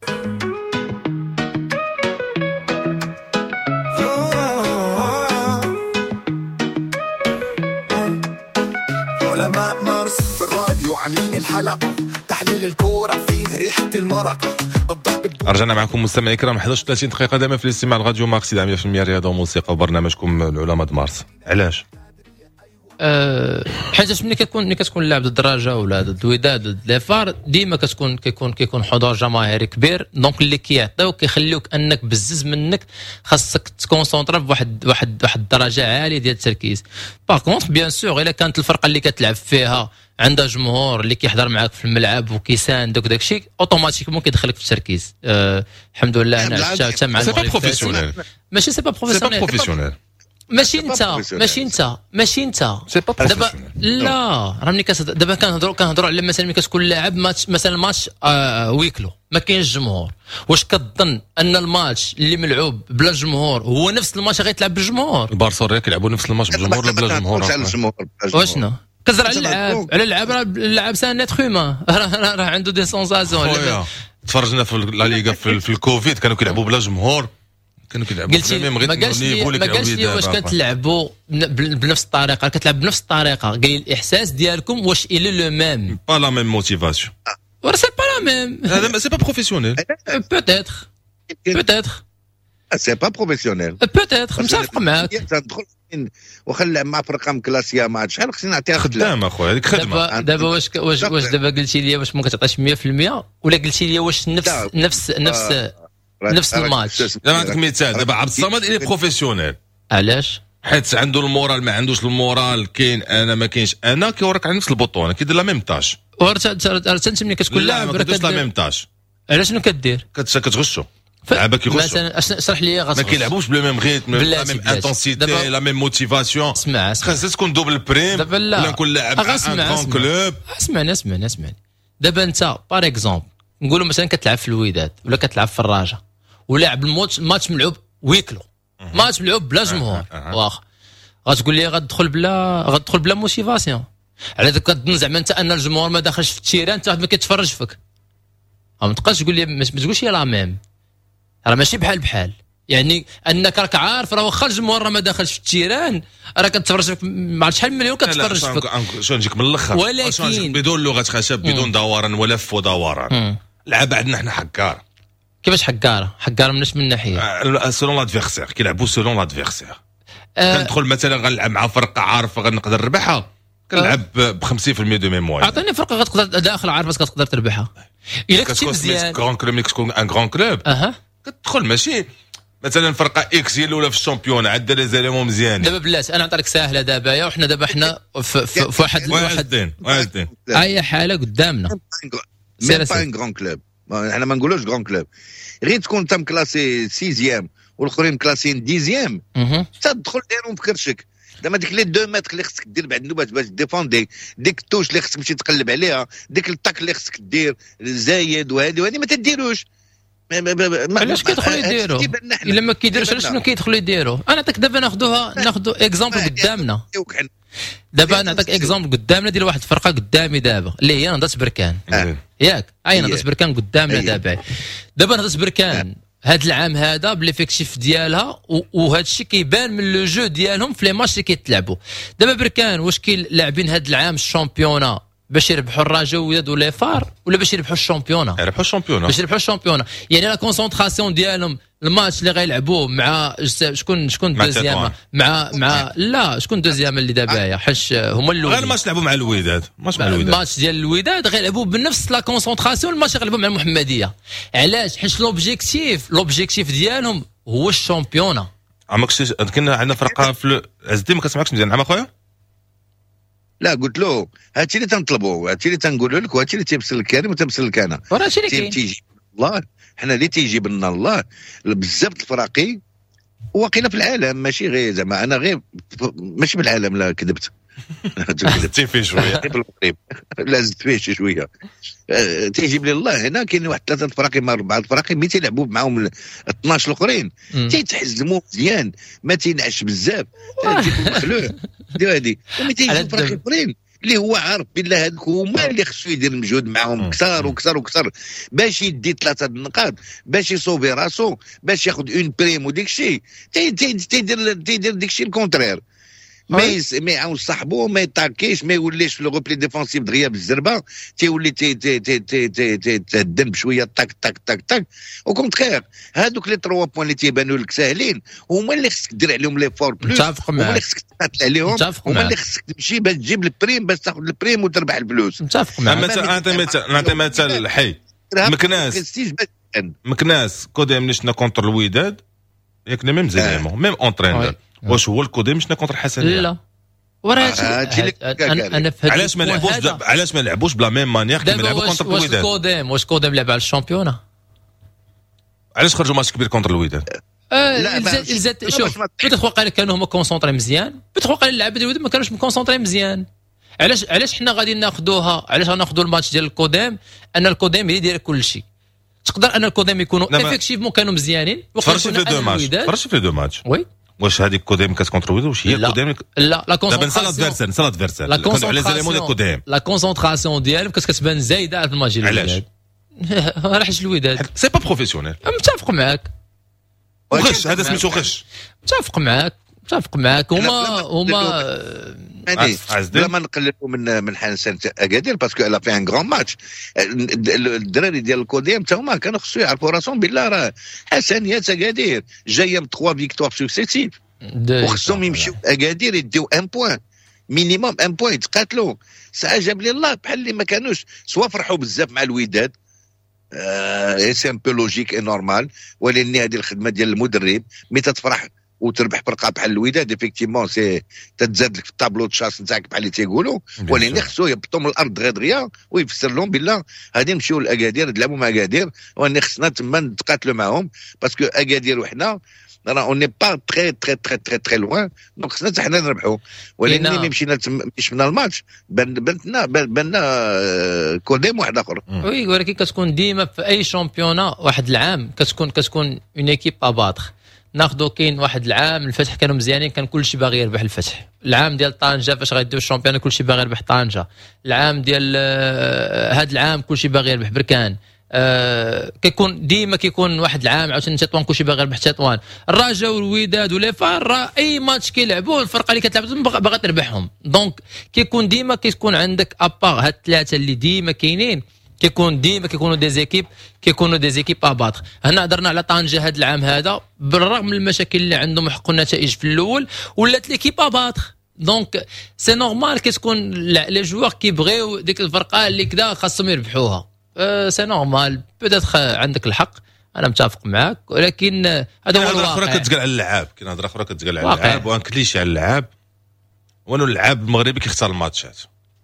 علماء مارس في الراديو عاملين الحلقة، تحليل الكورة فيه ريحة المرقة. رجعنا معكم مستمعي الكرام إحدى عشر وثلاثين دقيقة دائما في الاستماع لراديو مارس مية بالمية رياضة وموسيقى وبرنامجكم العلماء مارس. علاش؟ أه حيت ملي كتكون ملي كتكون لاعب ضد الرجاء ولا ضد الوداد ضد لي فار ديما كتكون كيكون كيكون حضور جماهيري كبير، دونك اللي كيعطيوك كيخليوك انك بزز منك خاصك تكونسونطرا بواحد واحد واحد الدرجه عاليه ديال التركيز. باغ كونطخ بيان سور الا كانت الفرقه اللي كتلعب فيها عندها جمهور اللي كيحضر معاك في الملعب وكيساندك داكشي اوتوماتيكمون كيدخلك في التركيز. أه الحمد لله انا عشت مع المغرب ماشي سي با بروفيسيونيل ماشي انت ماشي انت ماشي انت دابا لا راه ملي دابا كنهضروا كنهضروا على مثلا ملي كتكون لاعب ماتش مثلا ماتش آه ويكلو ما كاينش جمهور، واش كتظن ان الماتش اللي ملعوب بلا جمهور هو نفس الماتش غيتلعب بالجمهور؟ البارسا راه كيلعبوا نفس الماتش بالجمهور ولا بلا جمهور؟ واشنو كزر على اللعاب على اللعاب راه اللعاب سان نيتر هيومان راه عنده دي سونساسيون. تفرجنا في لا ليغا في, في الكوفيد كانوا كيلعبوا بلا جمهور كانوا كيلعبوا قلت لي ما قالش لي ما قالش لي واش كتلعبوا بنفس الطريقه كتلعب بنفس الطريقه. قال لي الاحساس ديالكم واش الى لو ميم با لا ميم موتيفاسيون ولا سي با لا ميم. هذا سي با بروفيسيونيل بوتيتر بوتيتر سي با بروفيسيونيل بوتيتر. متفق معاك. تدخل واخا نلعب مع فرقه مكلاسيه ما عاد شحال خصني نعطيها خدام اخويا هذيك خدمه. دابا واش واش واش دابا قلتي لي واش ما كتعطيش مية في المية ولا قلتي لي واش نفس نفس نفس نفس الماتش. دابا عندك مثال دابا عبد الصمد اللي بروفيسيونيل علاش؟ حيت عنده المورال ما عندوش المورال كاين انا ما كاينش انا كيوريك على نفس البطونه كيدير لا ميم طاش. ورث انت ملي كتكون لاعب ما كديرش لا ميم طاش. علاش شنو كدير؟ كتغشو لعابه كيغشوا مثلا اشرح لي غتغش. ما كيلعبوش بلا ميم ريتم لا ميم انتنسيتي لا ميم موتيفاسيون. اسمع خاصها تكون دوبل بريم ولا نكون لاعب ان كرون كلوب. اسمعني اسمعني اسمعني دابا انت بار اكزومبل نقولوا مثلا كتلعب في الوداد ولا كتلعب في الرجاء ولعب الماتش الماتش ملعوب ويكلو ماتش ملعوب بلا جمهور واخا غتقول لي غتدخل بلا غتدخل بلا موتيفاسيون. على ذاك كتظن زعما انت ان الجمهور ما داخلش في التيران انت ما كيتفرج فيك. ما تبقاش تقول لي ما تقولش لا ميم راه ماشي بحال بحال. يعني انك راك عارف راه واخا الجمهور راه ما داخلش في التيران راه كتفرج فيك ما عرفت شحال من مليون كتفرج فيك. شنو نجيك من الاخر ولكن بدون لغه خشب بدون دوران ولف ودوران. لعب عندنا حنا حكار. كيفاش حكاره؟ حكاره مناش من ناحيه سولون لادفيرسير كيلعبوا سولون لادفيرسير. كندخل مثلا غنلعب مع فرقه عارفه غنقدر نربحها كنلعب ب خمسين بالمية دو ميموار. عطيني فرقه غتقدر داخل عارف باسكو تقدر تربحها. الا كنتي مزيان كرون كلوب ملي كتكون ان كرون كلوب اها كتدخل ماشي مثلا فرقه اكس هي الاولى في الشامبيون عندها لي زاليمون مزيان. دابا بلاتي انا نعطيك ساهله دابا يا وحنا دابا حنا في, في, في واحد واحد واحد اي حاله قدامنا مي با ان كرون كلوب. احنا ما نقولوش كرون كلوب غير تكون انت مكلاسي سيزيام والاخرين مكلاسيين ديزيام تدخل ديرهم في كرشك. دابا ديك لي دو متر اللي خصك دير بعد النوبات باش ديفوندي ديك التوش اللي خصك تمشي تقلب عليها ديك الطاك اللي خصك دير زايد وهذه وهذه ما تديروش. علاش كيدخلوا يديروا الا ما كيديروش علاش شنو كيدخلوا يديروا؟ انا نعطيك دابا ناخذوها ناخذوا اكزامبل قدامنا. دابا نعطيك اكزامبل قدامنا ديال واحد الفرقه قدامي دابا اللي هي نهضه بركان ياك اي نهضه بركان قدامنا دابا. دابا نهضه بركان هذا العام هذا بالافكتيف ديالها وهذا الشيء كيبان من لو جو ديالهم في لي ماتش اللي كيتلعبوا. دابا بركان واش كاين لاعبين هذا العام الشامبيونا باش يربحوا الرجاء والوداد ولا فار ولا باش يربحوا الشامبيونا؟ يربحوا الشامبيونا باش يربحوا الشامبيونا. يعني لا كونسونطراسيون ديالهم الماتش اللي غيلعبوه مع شكون شكون دوزيام مع مع لا شكون دوزيام اللي دابا حش هما الاولين غير الماتش لعبوا مع الوداد ماتش مع الوداد الماتش ديال الوداد غيلعبوا بنفس لا كونسونطراسيون الماتش غيلعبوا مع المحمديه. علاش؟ حيت لوبجيكتيف لوبجيكتيف ديالهم هو الشامبيونا. عمرك شتي كنا عندنا فرقه في عز الدين ما كتسمعكش مزيان نعم اخويا. لا قلت له هادشي اللي تنطلبوا هادشي اللي تنقولوا لك وهادشي اللي تيبسل الكريم وتبسل لك انا. راه هادشي اللي كاين تيجي الله حنا اللي تيجي بنا الله بزاف الفراقي واقيلا في العالم ماشي غير زعما انا غير ماشي في العالم لا كذبت زدتي فيه شويه في المغرب لا زدت فيه شي شويه. أه تيجيب لي الله هنا كاين واحد ثلاثه الفراقي ما اربعه الفراقي ملي تيلعبوا معاهم اثناش الاخرين تيتحزموا مزيان ما تينعش بزاف تيكون مخلوع دير هادي وملي تيجي الفراقي الاخرين اللي هو عارف بالله هذوك هما اللي خصو يدير المجهود معاهم كثار وكثار وكثار باش يدي ثلاثه النقاط باش يصوبي راسو باش ياخذ اون بريم وديك الشيء تيدير تيدير ديك الشيء الكونترير. ما ما يعاونش صاحبو ما يطاكيش ما يوليش في لو روبلي ديفونسيف دغيا بالزربه تيولي تي تي تي تي تي تي تهدن بشويه طاك طاك طاك طاك او كونترير. هذوك لي تروا بوان اللي تيبانوا لك ساهلين هما اللي خصك دير عليهم لي فور بلوس هما اللي خصك تقاتل عليهم هما اللي خصك تمشي باش تجيب البريم باش تاخذ البريم وتربح الفلوس. متفق معك. مثلا انت مثلا نعطي مثال حي مكناس مكناس كودي ملي شنا كونتر الوداد ياك ميم زيمون ميم اونترينور واش هو الكودي مشنا كونتر الحسنيه؟ لا وراه انا علاش ما لعبوش علاش ما لعبوش بلا ميم مانيير كيما لعبوا كونتر الوداد؟ واش الكوديم واش الكوديم لعب على الشامبيونا؟ علاش خرجوا ماتش كبير كونتر الوداد؟ لا شوف بتخوق على كانوا هما كونسونطري مزيان بتخوق على اللعابه ديال الوداد ما كانوش مكونسونطري مزيان. علاش علاش حنا غادي ناخذوها علاش غناخذوا الماتش ديال الكوديم ان الكوديم اللي داير كل شيء تقدر ان الكوديم يكونوا افيكتيفمون كانوا مزيانين فرشي في دو ماتش فرشي في دو ماتش وي واش هذيك كوديم كتكونتر الوداد واش هي كوديم لا لا دابا نسال ادفيرسير نسال ادفيرسير لا كونسونطراسيون لا كونسونطراسيون ديالهم كتبان زايده على الماتش ديال الوداد. علاش؟ علاش الوداد سي با بروفيسيونيل. متفق معاك وغش هذا سميتو غش. متفق معاك متفق معاك هما هما يعني بلا ما نقلبوا من من حسن اكادير باسكو الا في ان غران ماتش. الدراري ديال الكوديم تا هما كانوا خصو يعرفوا راسهم بالله راه حسنيات اكادير جايه ب ثلاثة فيكتوار سوكسيسيف وخصهم يمشيو اكادير يديو ان بوين مينيموم ان بوين يتقاتلوا. ساعه جاب لي الله بحال اللي ما كانوش سوا فرحوا بزاف مع الوداد اي سي ان بو لوجيك اي نورمال ولكن هذه الخدمه ديال المدرب مي تتفرح وتربح فرقه بحال الوداد افيكتيفمون سي تتزاد لك في الطابلو تشاس نتاعك بحال اللي تيقولوا ولكن خصو يهبطوا من الارض غير غيا ويفسر لهم بالله غادي نمشيو لاكادير نلعبوا مع اكادير واني خصنا تما نتقاتلوا معهم باسكو اكادير وحنا راه اون ني با تري تري تري تري تري لوان دونك خصنا حتى حنا نربحوا. ولكن ملي مشينا شفنا الماتش بانتنا بان كوديم واحد اخر. وي ولكن كتكون ديما في اي شامبيونا واحد العام كتكون كتكون اون ايكيب اباتر. ناخذوا كاين واحد العام الفتح كانوا مزيانين كان كلشي باغي يربح الفتح. العام ديال طنجه فاش غيديو الشامبيون كلشي باغي يربح طنجه. العام ديال هذا العام كلشي باغي يربح بركان. أه كيكون ديما كيكون واحد العام عاوتاني تطوان كلشي باغي يربح تطوان. الرجاء والوداد وليفار راه اي ماتش كيلعبوا الفرقه اللي كتلعب باغا تربحهم. دونك كيكون ديما كيكون عندك ابار هاد الثلاثه اللي ديما كاينين كيكون ديما كيكونوا دي زيكيب كيكونوا دي زيكيب اباتر. هنا هضرنا على طنجه هذا العام هذا بالرغم من المشاكل اللي عندهم يحققوا النتائج في الاول ولات ليكيب اباتر. دونك سي نورمال كتكون لي جوار كيبغيو ديك الفرقه اللي كذا خاصهم يربحوها. أه سي نورمال بيتيت عندك الحق انا متفق معك ولكن هذا هو الواقع. اخرى كتقال على اللعاب كاين هضره اخرى كتقال على اللعاب وان كليشي على اللعاب وانه اللعاب المغربي كيختار الماتشات.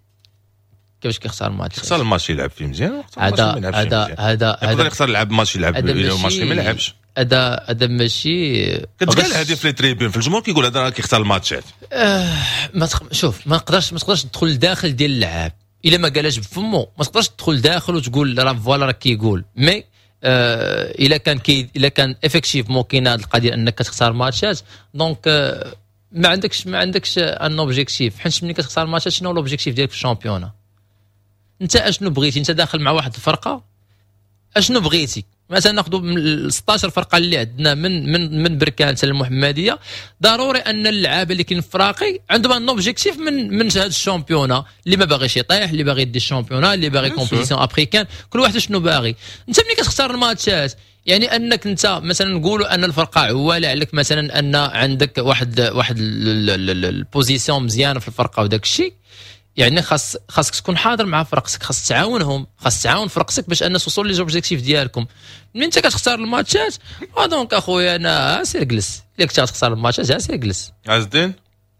كيفاش كيختار الماتش؟ يختار الماتش يلعب فيه مزيان. هذا هذا هذا يقدر يختار يلعب ماتش يلعب الماتش اللي ما لعبش. هذا هذا ماشي كتقال هذه في لي تريبيون في الجمهور كيقول هذا راه كيختار الماتشات. آه ما تخ... شوف ما تقدرش ما تقدرش تدخل لداخل ديال اللعاب الا ما قالش بفمو ما تقدرش تدخل لداخل وتقول راه فوالا راه كيقول مي آه الا كان كي الا كان افيكتيفمون كاين هذه القضيه انك كتختار ماتشات دونك آه ما عندكش ما عندكش ان اوبجيكتيف حيت ملي كتختار ماتشات شنو هو الاوبجيكتيف ديالك في الشامبيونا؟ انت اشنو بغيتي؟ انت داخل مع واحد الفرقه اشنو بغيتي؟ مثلا ناخذوا من ستاشر فرقه اللي عندنا من من من بركان حتى المحمديه ضروري ان اللعابه اللي كاين فراقي عندهم ان اوبجيكتيف من من هذا الشامبيونا اللي ما باغيش يطيح اللي باغي يدي الشامبيونا اللي باغي كومبيتيسيون افريكان كل واحد شنو باغي. انت ملي كتختار الماتشات يعني انك انت مثلا نقولوا ان الفرقه عواله عليك مثلا ان عندك واحد واحد البوزيسيون مزيانه في الفرقه وداك الشيء يعني خاص خاصك تكون حاضر مع فرقتك خاص تعاونهم خاص تعاون فرقتك باش ان توصلوا لي زوبجيكتيف ديالكم. من انت كتختار الماتشات دونك اخويا انا سير جلس اللي كنت تختار الماتشات سير جلس. عز الدين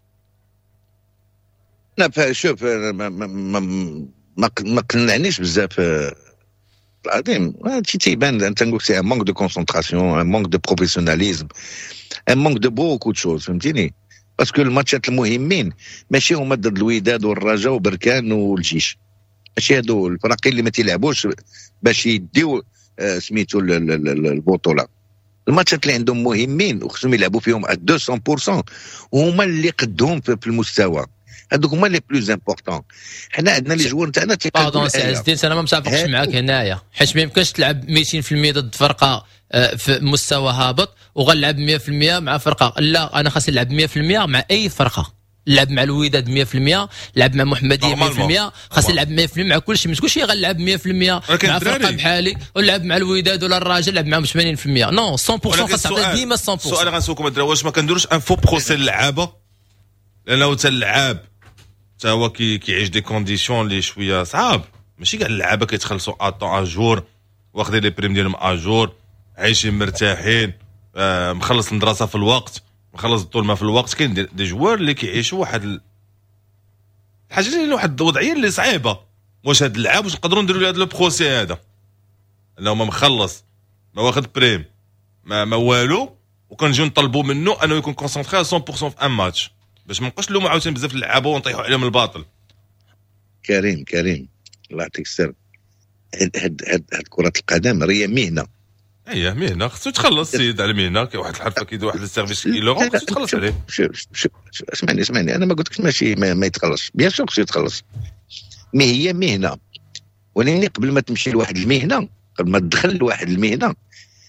لا شوف ما ما ما, ما قنعنيش بزاف العظيم هادشي تيبان انت نقول سي ان مونك دو كونسونطراسيون ان مونك دو بروفيسيوناليزم ان مونك دو بوكو دو شوز فهمتيني. باسكو الماتشات المهمين ماشي هما ضد الوداد والرجاء وبركان والجيش ماشي هادو الفرق اللي ما تيلعبوش باش يديو آه سميتو البطوله. الماتشات اللي عندهم مهمين وخصهم يلعبوا فيهم مئتين بالمئة وهما اللي قدهم في المستوى هذوك هما لي بلوز امبورطون. حنا عندنا لي جوار تاعنا تيقادوا باردون سي عز الدين انا ما متفقش معاك هنايا حيت ما يمكنش تلعب مئتين بالمئة ضد فرقه في مستوى هابط وغنلعب مئة بالمئة مع فرقه. لا انا خاصني نلعب مئة بالمئة مع اي فرقه. نلعب مع الوداد مئة بالمئة نلعب مع محمديه مئة بالمئة خاصني نلعب مئة بالمئة مع كل شيء. ما تقولش غنلعب مئة بالمئة مع فرقه بحالي ونلعب مع الوداد ولا الرجاء نلعب معهم ثمانين بالمئة نو مية بالمئة خاص تعطي ديما مية بالمئة. السؤال غنسولكم الدراري واش ما كنديروش ان فو بروسي للعابه لانه حتى اللعاب حتى هو كي كيعيش دي كونديسيون اللي شويه صعاب ماشي كاع اللعابه كيتخلصوا اطون اجور واخدين لي بريم ديالهم اجور عايشين مرتاحين آه مخلص المدرسه في الوقت مخلص الطلمه في الوقت. كاين دي, دي جوار اللي كيعيشوا واحد ال... الحاجه اللي واحد الوضعيه اللي صعيبه. واش هاد اللعاب واش نقدروا نديروا له هذا البروسي هذا انه ما مخلص ما واخد بريم ما ما والو وكنجيو نطلبوا منه انه يكون كونسونطري مية بالمئة في ان ماتش باش ما نبقاوش نلوموا عاوتاني بزاف اللعابه ونطيحوا عليهم الباطل. كريم كريم الله يعطيك السر هاد هاد هاد كره القدم راه مهنه. اييه مهنه خصو تخلص السيد على مهنه كاين واحد الحرفه كيدير واحد السيرفيس كيلو خصو تخلص عليه. شوف شوف اسمعني اسمعني انا ما قلتلكش ماشي ما, ما يتخلص بيان سور خصو يتخلص مي هي مهنه ولكن قبل ما تمشي لواحد المهنه قبل ما تدخل لواحد المهنه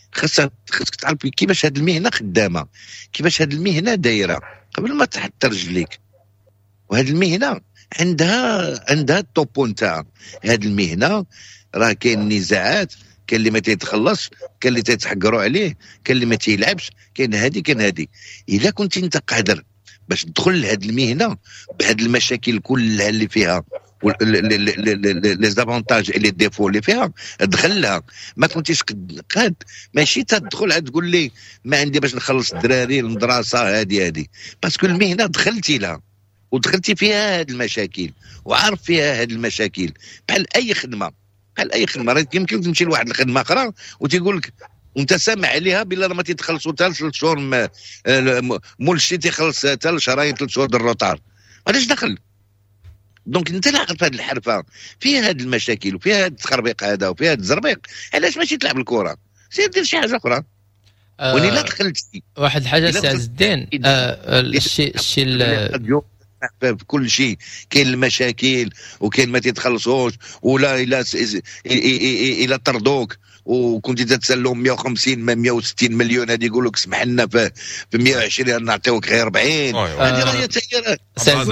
خاصك خاصك تعرف كيفاش هذه المهنه خدامه، كيفاش هذه المهنه دايره قبل ما تحط رجليك. وهذه المهنه عندها عندها الطوبو نتاعها. هذه المهنه راه كاين نزاعات، كاين اللي ما تيتخلص، كاين اللي تيتحقروا عليه، كاين اللي ما تيلعبش، كاين هذه كاين هذه. الا كنت انت قادر باش تدخل لهذه المهنه بهذه المشاكل كلها اللي فيها لي زافونتاج اللي ديفو اللي فيها، دخل لها. ما كنتيش قاد ماشي تدخل عاد تقول لي ما عندي باش نخلص الدراري المدرسه هذه هذه، باسكو المهنه دخلتي لها ودخلتي فيها هذه المشاكل وعارف فيها هذه المشاكل. بحال اي خدمه بحال اي خدمه راه يمكن تمشي لواحد الخدمه اخرى وتيقول لك وانت سامع عليها بلا ما تيتخلصوا حتى ثلاث شهور، مول شي تيخلص حتى شهرين ثلاث شهور الروطار. علاش دخل؟ دونك انت اللي عارف هذه الحرفه فيها هذه المشاكل وفيها هذا التخربيق هذا وفيها هذا الزربيق، علاش ماشي تلعب الكره؟ سير دير شي حاجه اخرى. أه وين لا دخلتي واحد الحاجه سي عز الدين، الشيء الشيء في كل شيء كاين المشاكل وكاين ما تيتخلصوش، ولا الى الى طردوك وكنت تتسلم مية وخمسين مية وستين مليون هذه يقول لك اسمح لنا في في مية وعشرين نعطيوك غير أربعين. هذه راهي تايرات.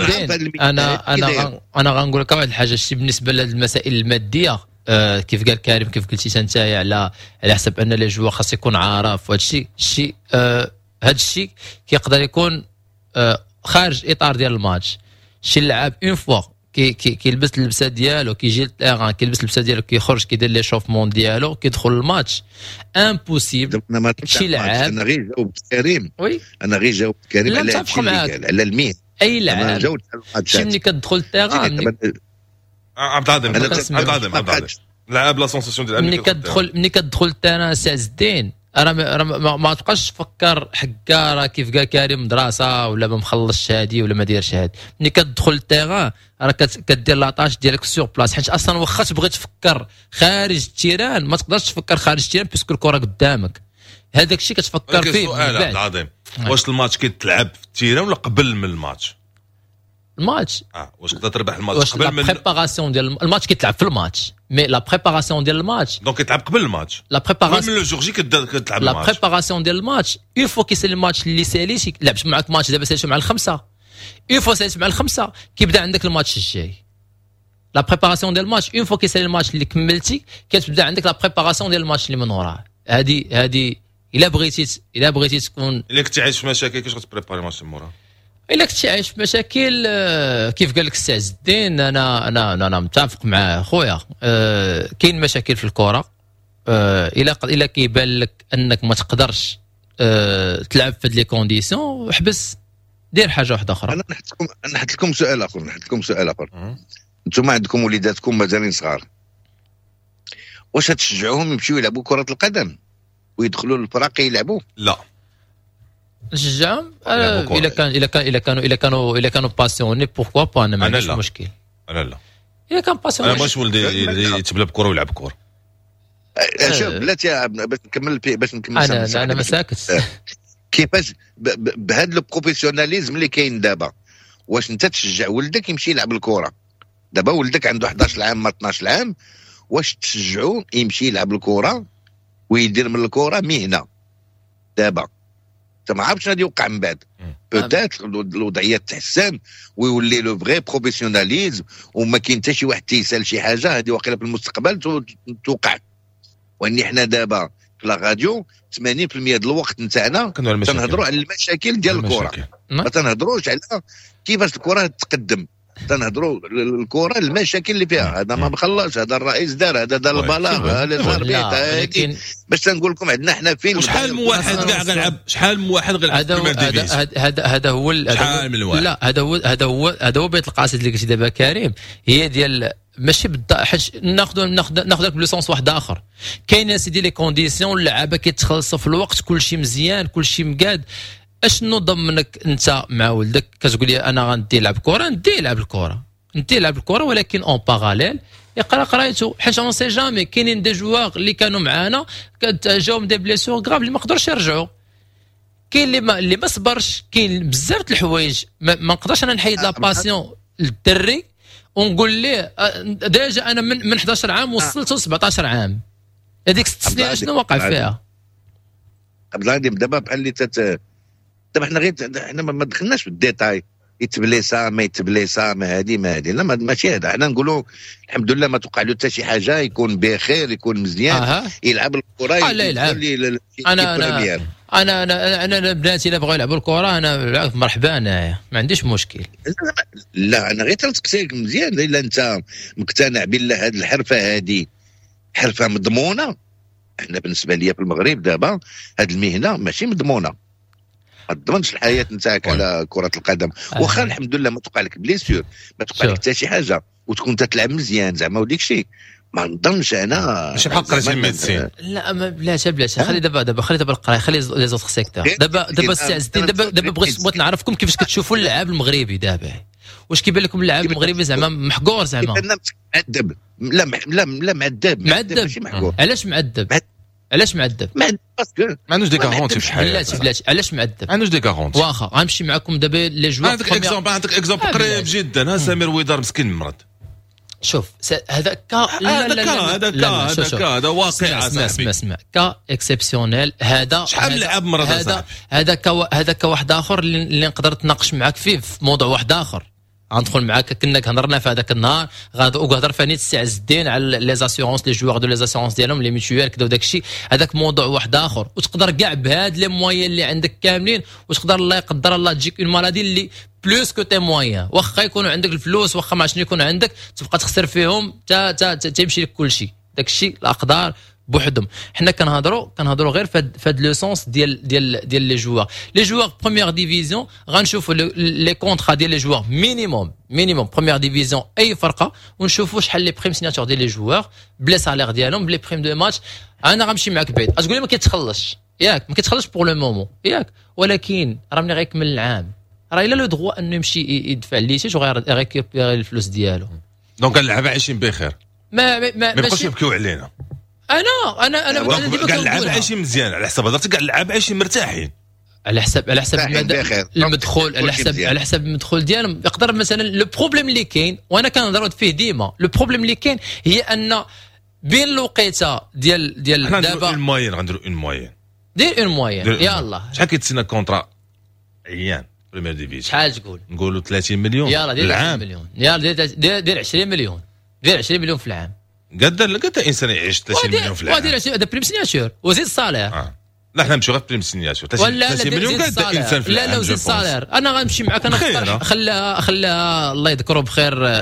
انا انا انا غنقول لك واحد الحاجه، شي بالنسبه للمسائل الماديه آه كيف قال كريم كيف قلتي انت على على حسب ان لي جوا خاص يكون عارف، وهذا الشيء الشيء آه هذا الشيء كيقدر يكون آه خارج اطار ديال الماتش. شي لاعب اون فوا كي كيلبس كي اللبسه ديالو كيجي للتيران كيلبس اللبسه ديالو كيخرج كيدير لي شوفمون ديالو كيدخل الماتش امبوسيبل. شي لاعب انا غير جاوبت كريم وي انا غير جاوبت كريم على على المين اي لاعب شي ملي كتدخل للتيران عبد العظيم عبد العظيم عبد العظيم لاعب لا سونساسيون ديال ملي كتدخل ملي كتدخل للتيران سي عز الدين راه ما, ما تبقاش تفكر حكا راه كيف قال كريم مدرسه ولا ما مخلصش هادي ولا ما دايرش هادي. ملي كتدخل للتيران راه كدير لاطاج ديالك سور بلاص، حيت اصلا واخا تبغي تفكر خارج التيران ما تقدرش تفكر خارج التيران بيسكو الكره قدامك. هذاك الشيء كتفكر فيه. سؤال عبد العظيم، واش الماتش كيتلعب في التيران ولا قبل من الماتش؟ الماتش اه واش تقدر تربح الماتش قبل من البريباراسيون ديال الماتش كيتلعب في الماتش، مي لا بريباراسيون ديال الماتش دونك كيتلعب قبل الماتش. لا بريباراسيون من لو جور جي كتلعب الماتش. لا بريباراسيون ديال الماتش اون فوا كيسالي الماتش اللي سالي لعبت معك ماتش دابا ساليتو مع الخمسه، اون فوا ساليت مع الخمسه كيبدا عندك الماتش الجاي. لا بريباراسيون ديال الماتش اون فوا كيسالي الماتش اللي كملتي كتبدا عندك لا بريباراسيون ديال الماتش اللي من وراه. هذه هذه الا بغيتي الا بغيتي تكون الا كنتي عايش في مشاكل كيفاش غتبريباري الماتش من وراه؟ الا كنتي عايش في مشاكل كيف قال لك السي عز الدين انا انا انا, أنا متفق مع خويا. أه كاين مشاكل في الكره أه الا الا كيبان لك انك ما تقدرش أه تلعب في هاد لي كونديسيون حبس دير حاجه واحده اخرى. انا نحط لكم نحط لكم سؤال اخر نحط لكم سؤال اخر انتم عندكم وليداتكم مازالين صغار، واش تشجعوهم يمشيو يلعبوا كره القدم ويدخلوا للفرق يلعبوا؟ لا نشجعهم الا كان الا كان الا كانوا الا كانوا الا كانوا باسيوني بوركوا با انا ما عنديش مشكل. انا لا الا كان باسيوني انا ماشي ولدي يتبلا بكره ويلعب كره. شوف بلاتي باش نكمل باش نكمل انا انا ما ساكت. كيفاش بهذا البروفيسيوناليزم اللي كاين دابا واش انت تشجع ولدك يمشي يلعب الكره؟ دابا ولدك عنده احد عشر عام ما اثنا عشر عام، واش تشجعوه يمشي يلعب الكره ويدير من الكره مهنه؟ دابا ما عرفتش شنو غادي يوقع من بعد. بوتيت الوضعيه تحسن ويولي لو فغي بروفيسيوناليزم وما كاين حتى شي واحد تيسال شي حاجه هذه واقيلا في المستقبل توقع. واني حنا دابا في لا راديو ثمانين بالمئة ديال الوقت نتاعنا تنهضروا على المشاكل ديال الكره، ما تنهضروش على كيفاش الكره تقدم، تنهضروا الكره المشاكل اللي فيها. هذا ما مخلص، هذا الرئيس دار، هذا دار البلاغ، هذا الزربيط، هذه باش تنقول لكم عندنا حنا فين. شحال من واحد كاع غنلعب شحال من واحد غنلعب هذا هذا هذا هو لا هذا هو هذا هو هذا هو بيت القاصد اللي قلتي دابا كريم، هي ديال ماشي بالضبط ناخذ ناخذ ناخذك بلوسونس واحد اخر. كاين سيدي لي كونديسيون اللعابه كيتخلصوا في الوقت، كلشي مزيان كلشي مقاد. اشنو ضمنك انت مع ولدك كتقول لي انا غندي نلعب كره؟ ندي يلعب الكره ندي يلعب الكره ولكن اون باراليل يقرا قرايته، حيت اون سي جامي كاينين دي جوار اللي كانوا معانا جاهم دي بليسور غراف اللي ما قدروش يرجعوا. كاين اللي ما اللي ما صبرش، كاين بزاف د الحوايج ما, ما نقدرش انا نحيد لا باسيون للدري ونقول ليه ديجا انا من من احد عشر عام وصلت ل سبعطاش عام، هذيك ست سنين شنو وقع فيها؟ عبد العظيم دابا بحال اللي تت دابا حنا غير حنا ما دخلناش في الديتاي يتبليسا ما يتبليسا ما هذه ما هذه لا ماشي هذا. حنا نقولوا الحمد لله ما توقع له حتى شي حاجه، يكون بخير يكون مزيان آه. يلعب الكره. آه لا يلعب. انا انا انا انا انا البنات الا بغاو يلعبوا الكره انا مرحبا، انايا ما عنديش مشكل. لا انا غير تنسقسيك مزيان الا انت مقتنع بالله هذه الحرفه هذه حرفه مضمونه. احنا بالنسبه لي في المغرب دابا هذه المهنه ماشي مضمونه، ما تضمنش الحياه نتاعك على كره القدم. آه. واخا الحمد لله ما توقع لك بليسيور، ما توقع لك حتى شي حاجه، وتكون تتلعب مزيان زعما وديك الشيء. ما نظنش انا ماشي بحال قرايه الميديسين. لا ما بلاش بلاش خلي دابا دابا خلي دابا القرايه، خلي لي زوط سيكتور. دابا دابا السي عز الدين دابا دابا بغيت بغيت نعرفكم كيفاش كتشوفوا اللعاب المغربي دابا. واش كيبان لكم اللعاب المغربي زعما محقور زعما؟ معذب. لا لا لا معذب معذب ماشي محقور. علاش معذب؟ علاش معذب؟ معذب باسكو ما عندوش دي كارونتي في الحياه. بلاتي بلاتي علاش معذب؟ ما عندوش دي كارونتي. واخا غنمشي معكم دابا لي جوار. عندك اكزومبل عندك اكزومبل قريب جدا. ها سمير ويدار مسكين مرض. شوف هذا كا لا لا لا هذا كا هذا كا هذا واقع. اسمع اسمع اسمع كا اكسبسيونيل. هذا شحال لعب مرض هذا هذا كا هذا كا واحد اخر اللي نقدر نتناقش معاك فيه في موضوع واحد اخر. غندخل معاك كنا هضرنا في هذاك النهار وهضر فاني السي عز الدين على لي زاسيورونس لي جوار دو لي زاسيورونس ديالهم لي ميتويال كذا وداك الشيء. هذاك موضوع واحد اخر. وتقدر كاع بهاد لي مويان اللي عندك كاملين وتقدر الله يقدر الله تجيك اون مالادي اللي بلوس كو تي مويان. واخا يكونوا عندك الفلوس واخا ما شنو يكون عندك تبقى تخسر فيهم تا تا تمشي لك كل شيء. داك الشيء الاقدار بوحدهم. حنا كنهضروا كنهضروا غير فهاد فهاد لو سونس ديال ديال ديال لي جوار. لي جوار بروميير ديفيزيون غنشوفوا لي كونطرا ديال لي جوار مينيموم مينيموم بروميير ديفيزيون اي فرقه ونشوفوا شحال لي بريم سيناتور ديال لي جوار بلا سالير ديالهم بلي بريم دو ماتش. انا غنمشي معاك بعيد تقول لي ما كيتخلصش ياك ما كيتخلصش بور لو مومون ياك، ولكن راه ملي غيكمل العام راه الا لو دروا انه يمشي يدفع لي شي وغير ريكوبيري الفلوس ديالو. دونك اللعابه عايشين بخير ما ما ما يبقاوش يبكيو علينا. انا انا انا انا ديما كاع اللعابه عايشين مزيان على حساب هضرتك كاع اللعابه عايشين مرتاحين على حساب على حساب المدخول على حساب على حساب المدخول ديالهم. يقدر مثلا لو بروبليم اللي كاين وانا كنهضر فيه ديما لو بروبليم اللي كاين هي ان بين الوقيته ديال ديال دابا الموين غنديروا اون موين دير اون موين يلاه شحال كيتسنى كونطرا عيان بريمير ديفيزيون شحال تقول نقولوا ثلاثين مليون يلاه دير عشرين مليون يلاه دير دير عشرين مليون دير عشرين مليون في العام. قدر قدر انسان يعيش ثلاثين مليون في العام ودير هذا بريم سيناتور وزيد الصالير. آه. لا حنا نمشيو غير بريم سيناتور ثلاثين مليون قدر انسان في العام. لا لا وزيد الصالير. انا غنمشي معاك انا خليها خليها الله يذكره بخير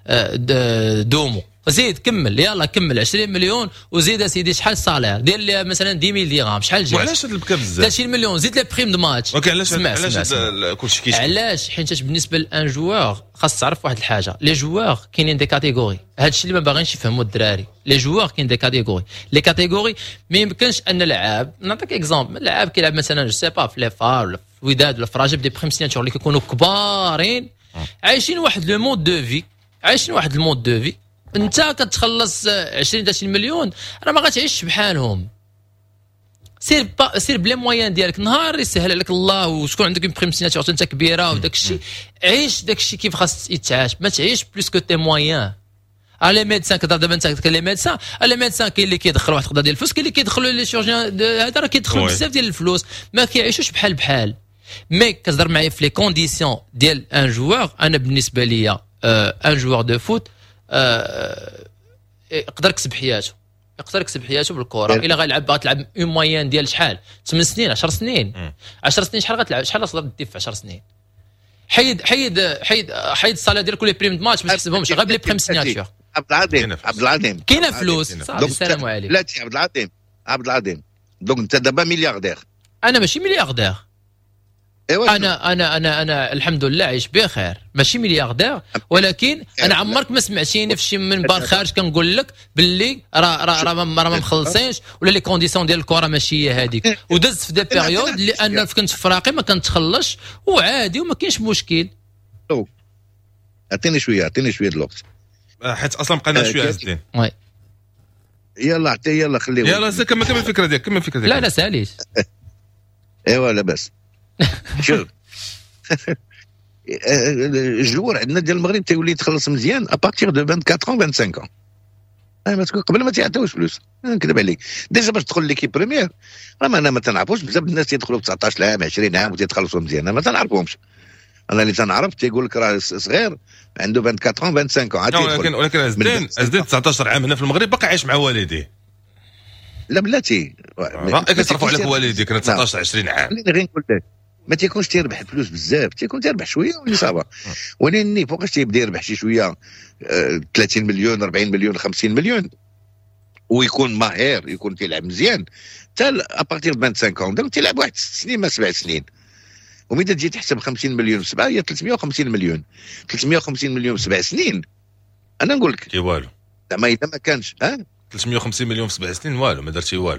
دومو زيد كمل يلا كمل عشرين مليون وزيد سيدي شحال الصالير دير لي مثلا عشرة آلاف درهم شحال جا. وعلاش هاد البكا بزاف ثلاثين مليون زيد لي بريم دو ماتش. اوكي علاش علاش كلشي كيشوف علاش حيت بالنسبه لان جوار خاص تعرف واحد الحاجه. لي جوار كاينين دي كاتيجوري. هذا الشيء اللي ما باغينش يفهموا الدراري. لي جوار كاين دي كاتيجوري. لي كاتيجوري ما يمكنش ان لعاب نعطيك اكزومبل لعاب كيلعب مثلا جو سي با في لي فار ولا في وداد ولا في راجب دي بريم سيناتور اللي كيكونوا كبارين عايشين واحد لو مود دو في عايشين واحد المود دو في. انت كتخلص عشرين ثلاثين مليون راه ما غاتعيش بحالهم. سير با سير بلا مويان ديالك نهار يسهل عليك الله وتكون عندك اون بريم سيناتور انت كبيره وداك الشيء عيش داك الشيء كيف خاص يتعاش. ما تعيش بلوس كو تي مويان. على ميدسان كتهضر دابا انت كتكلم ميدسان على ميدسان كاين اللي كيدخل واحد القدر ديال الفلوس كاين اللي كيدخلوا لي شيرجيان هذا راه كيدخلوا بزاف ديال الفلوس ما كيعيشوش بحال بحال. مي كتهضر معايا في لي كونديسيون ديال ان جوار. انا بالنسبه ليا ان جوار دو فوت يقدر يكسب حياته يقدر يكسب حياته بالكره الا غيلعب باغا تلعب اون موين ديال شحال ثمان سنين عشر سنين عشر سنين شحال غتلعب شحال غتقدر دير في عشر سنين. حيد حيد حيد حيد الصاله ديال كل بريم ماتش ما تحسبهمش غير بلي بريم سيناتور. عبد العظيم عبد العظيم كاينه فلوس صافي السلام عليكم. لا عبد العظيم عبد العظيم دونك انت دابا ملياردير. انا ماشي ملياردير. انا انا انا انا الحمد لله عايش بخير ماشي ملياردير ولكن انا عمرك ما سمعتيني في شي منبر خارج كنقول لك باللي راه راه راه ما مخلصينش ولا لي كونديسيون ديال الكره ماشي هي هذيك. ودزت في دي بيريود اللي انا كنت في فراقي ما كنتخلصش وعادي وما كاينش مشكل. عطيني شويه عطيني شويه الوقت حيت اصلا بقينا شويه عزلين. وي يلا عطي يلا خليه يلا كمل كمل الفكره ديالك كمل الفكره ديالك. لا لا ساليش ايوا لاباس. شوف الجوار عندنا ديال المغرب تيولي يتخلص مزيان ابارتيغ دو أربعة وعشرين خمسة وعشرين ما تكون قبل ما تيعطيوش فلوس نكذب عليك. ديجا باش تدخل ليكيب بريمير راه ما انا ما تنعرفوش بزاف الناس تيدخلوا ب تسعطاش عام عشرين عام وتيتخلصوا مزيان، انا ما تنعرفهمش. انا اللي تنعرف تيقول لك راه صغير عنده أربعة وعشرين عام خمسة وعشرين عام عاد ولكن ولكن ازدين ازدين تسعطاش عام هنا في المغرب باقي عايش مع والديه. لا بلاتي راك كيصرفوا عليك والديك كان تسعطاش عشرين عام. خليني غير نقول لك ما تيكونش تيربح فلوس بزاف، تيكون تيربح شويه واللي صافا. ولكن فوقاش تيبدا يربح شي شويه آه ثلاثين مليون أربعين مليون خمسين مليون ويكون ماهر يكون تيلعب مزيان حتى ابارتير ب خمسة وعشرين عام دابا تيلعب واحد ست سنين ما سبع سنين. ومتى تجي تحسب خمسين مليون في سبعه هي ثلاثمائة وخمسين مليون ثلاثمائة وخمسين مليون في سبع سنين. انا نقول لك كي والو زعما اذا ما كانش ها ثلاثمائة وخمسين مليون في سبع سنين والو ما درتي والو.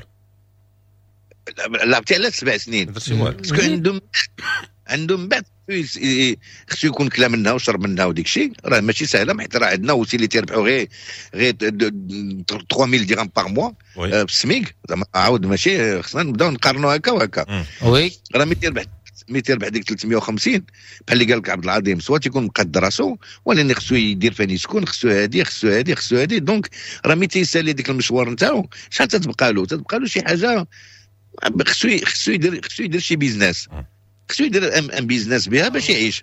لعبتي على سبع سنين درتي والو باسكو عندهم عندهم بعد خصو يكون كلا منها وشرب منها وديك الشيء راه ماشي سهله، حيت راه عندنا وسيله اللي تيربحوا غير غير ثلاثة آلاف درهم باغ موا بالسميك. زعما عاود ماشي خصنا نبداو نقارنوا هكا وهكا. وي راه ملي تيربح ملي تيربح ديك ثلاثمائة وخمسين بحال اللي قال لك عبد العظيم سوا تيكون مقد راسو ولكن خصو يدير فين يسكن، خصو هادي خصو هادي خصو هادي. دونك راه ملي تيسالي ديك المشوار نتاعو شحال تتبقى له؟ تتبقى له شي حاجه خصو خصو يدير خصو يدير شي بيزنس، خصو يدير ان بيزنس بها باش يعيش.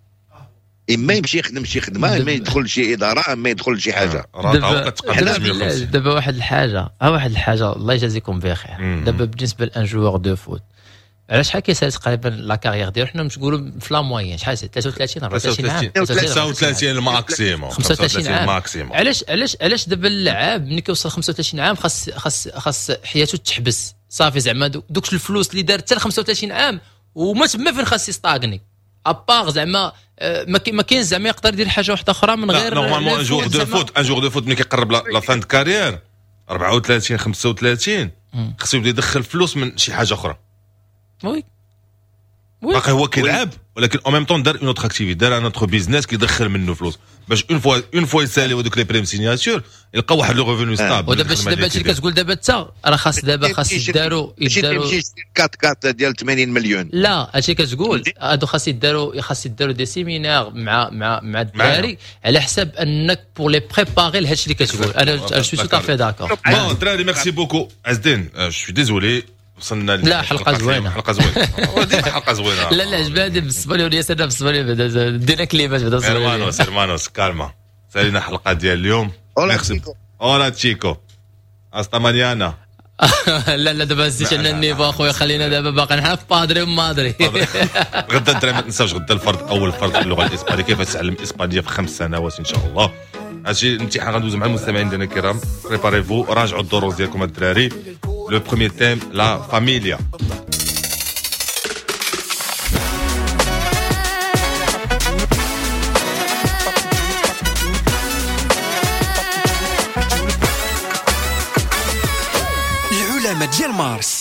اما يمشي يخدم شي خدمه، اما يدخل شي اداره، اما يدخل شي حاجه. دابا دابا واحد الحاجه ها واحد الحاجه الله يجازيكم بخير. دابا بالنسبه لان جوور دو فوت على شحال كيسال تقريبا لا كارير ديالو؟ حنا نقولوا في لا موين شحال ثلاثة وثلاثين أربعة وثلاثين عام تسعة وثلاثين الماكسيموم خمسة وثلاثين عام. علاش علاش علاش دابا اللاعب ملي كيوصل خمسة وثلاثين عام خاص خاص خاص حياته تحبس صافي؟ زعما دوك الفلوس اللي دار حتى ل خمسة وثلاثين عام وما تما فين خاص يستاغني ابار زعما ما كاينش زعما يقدر يدير حاجه واحده اخرى من غير نورمالمون ان جور دو فوت ان جور دو فوت ملي كيقرب لا فان دو كارير أربعة وثلاثين خمسة وثلاثين خصو يبدا يدخل فلوس من شي حاجه اخرى. وي باقي هو كيلعب ولكن او ميم طون دار اون اوتر اكتيفيتي، دار ان اوتر بيزنس كيدخل منه فلوس باش اون فوا اون فوا يساليو هذوك لي بريم سينياتور يلقى واحد لو ريفوني ستابل. ودابا دابا هادشي اللي كتقول دابا انت راه خاص دابا خاص يداروا يداروا كات كات ديال ثمانين مليون. لا هادشي كتقول هادو خاص يداروا خاص يداروا دي سيمينار مع مع مع الدراري على حساب انك بور لي بريباري لهادشي اللي كتقول. انا جو سوي تو افي داكور. بون دراري ميرسي بوكو عزدين. جو سوي ديزولي وصلنا لا حلقه زوينه حلقه زوينه وديما حلقه زوينه. لا لا عجباني بالنسبه لي ياسر بالنسبه لي دينا كليبات بدا صغير. هرمانوس هرمانوس كالما سالينا الحلقه ديال اليوم. ميرسي اولا تشيكو استا مانيانا. لا لا دابا زيت عندنا النيفو اخويا خلينا دابا باقي نحن في بادري ومادري. غدا الدراري ما تنساوش غدا الفرد اول فرد في اللغه الاسبانيه كيف تتعلم الاسبانيه في خمس سنوات ان شاء الله. هادشي الامتحان غندوز مع المستمعين ديالنا الكرام. بريباريفو راجعوا الدروس ديالكم الدراري. لو بروميير تيم لا فاميليا. العلماء ديال مارس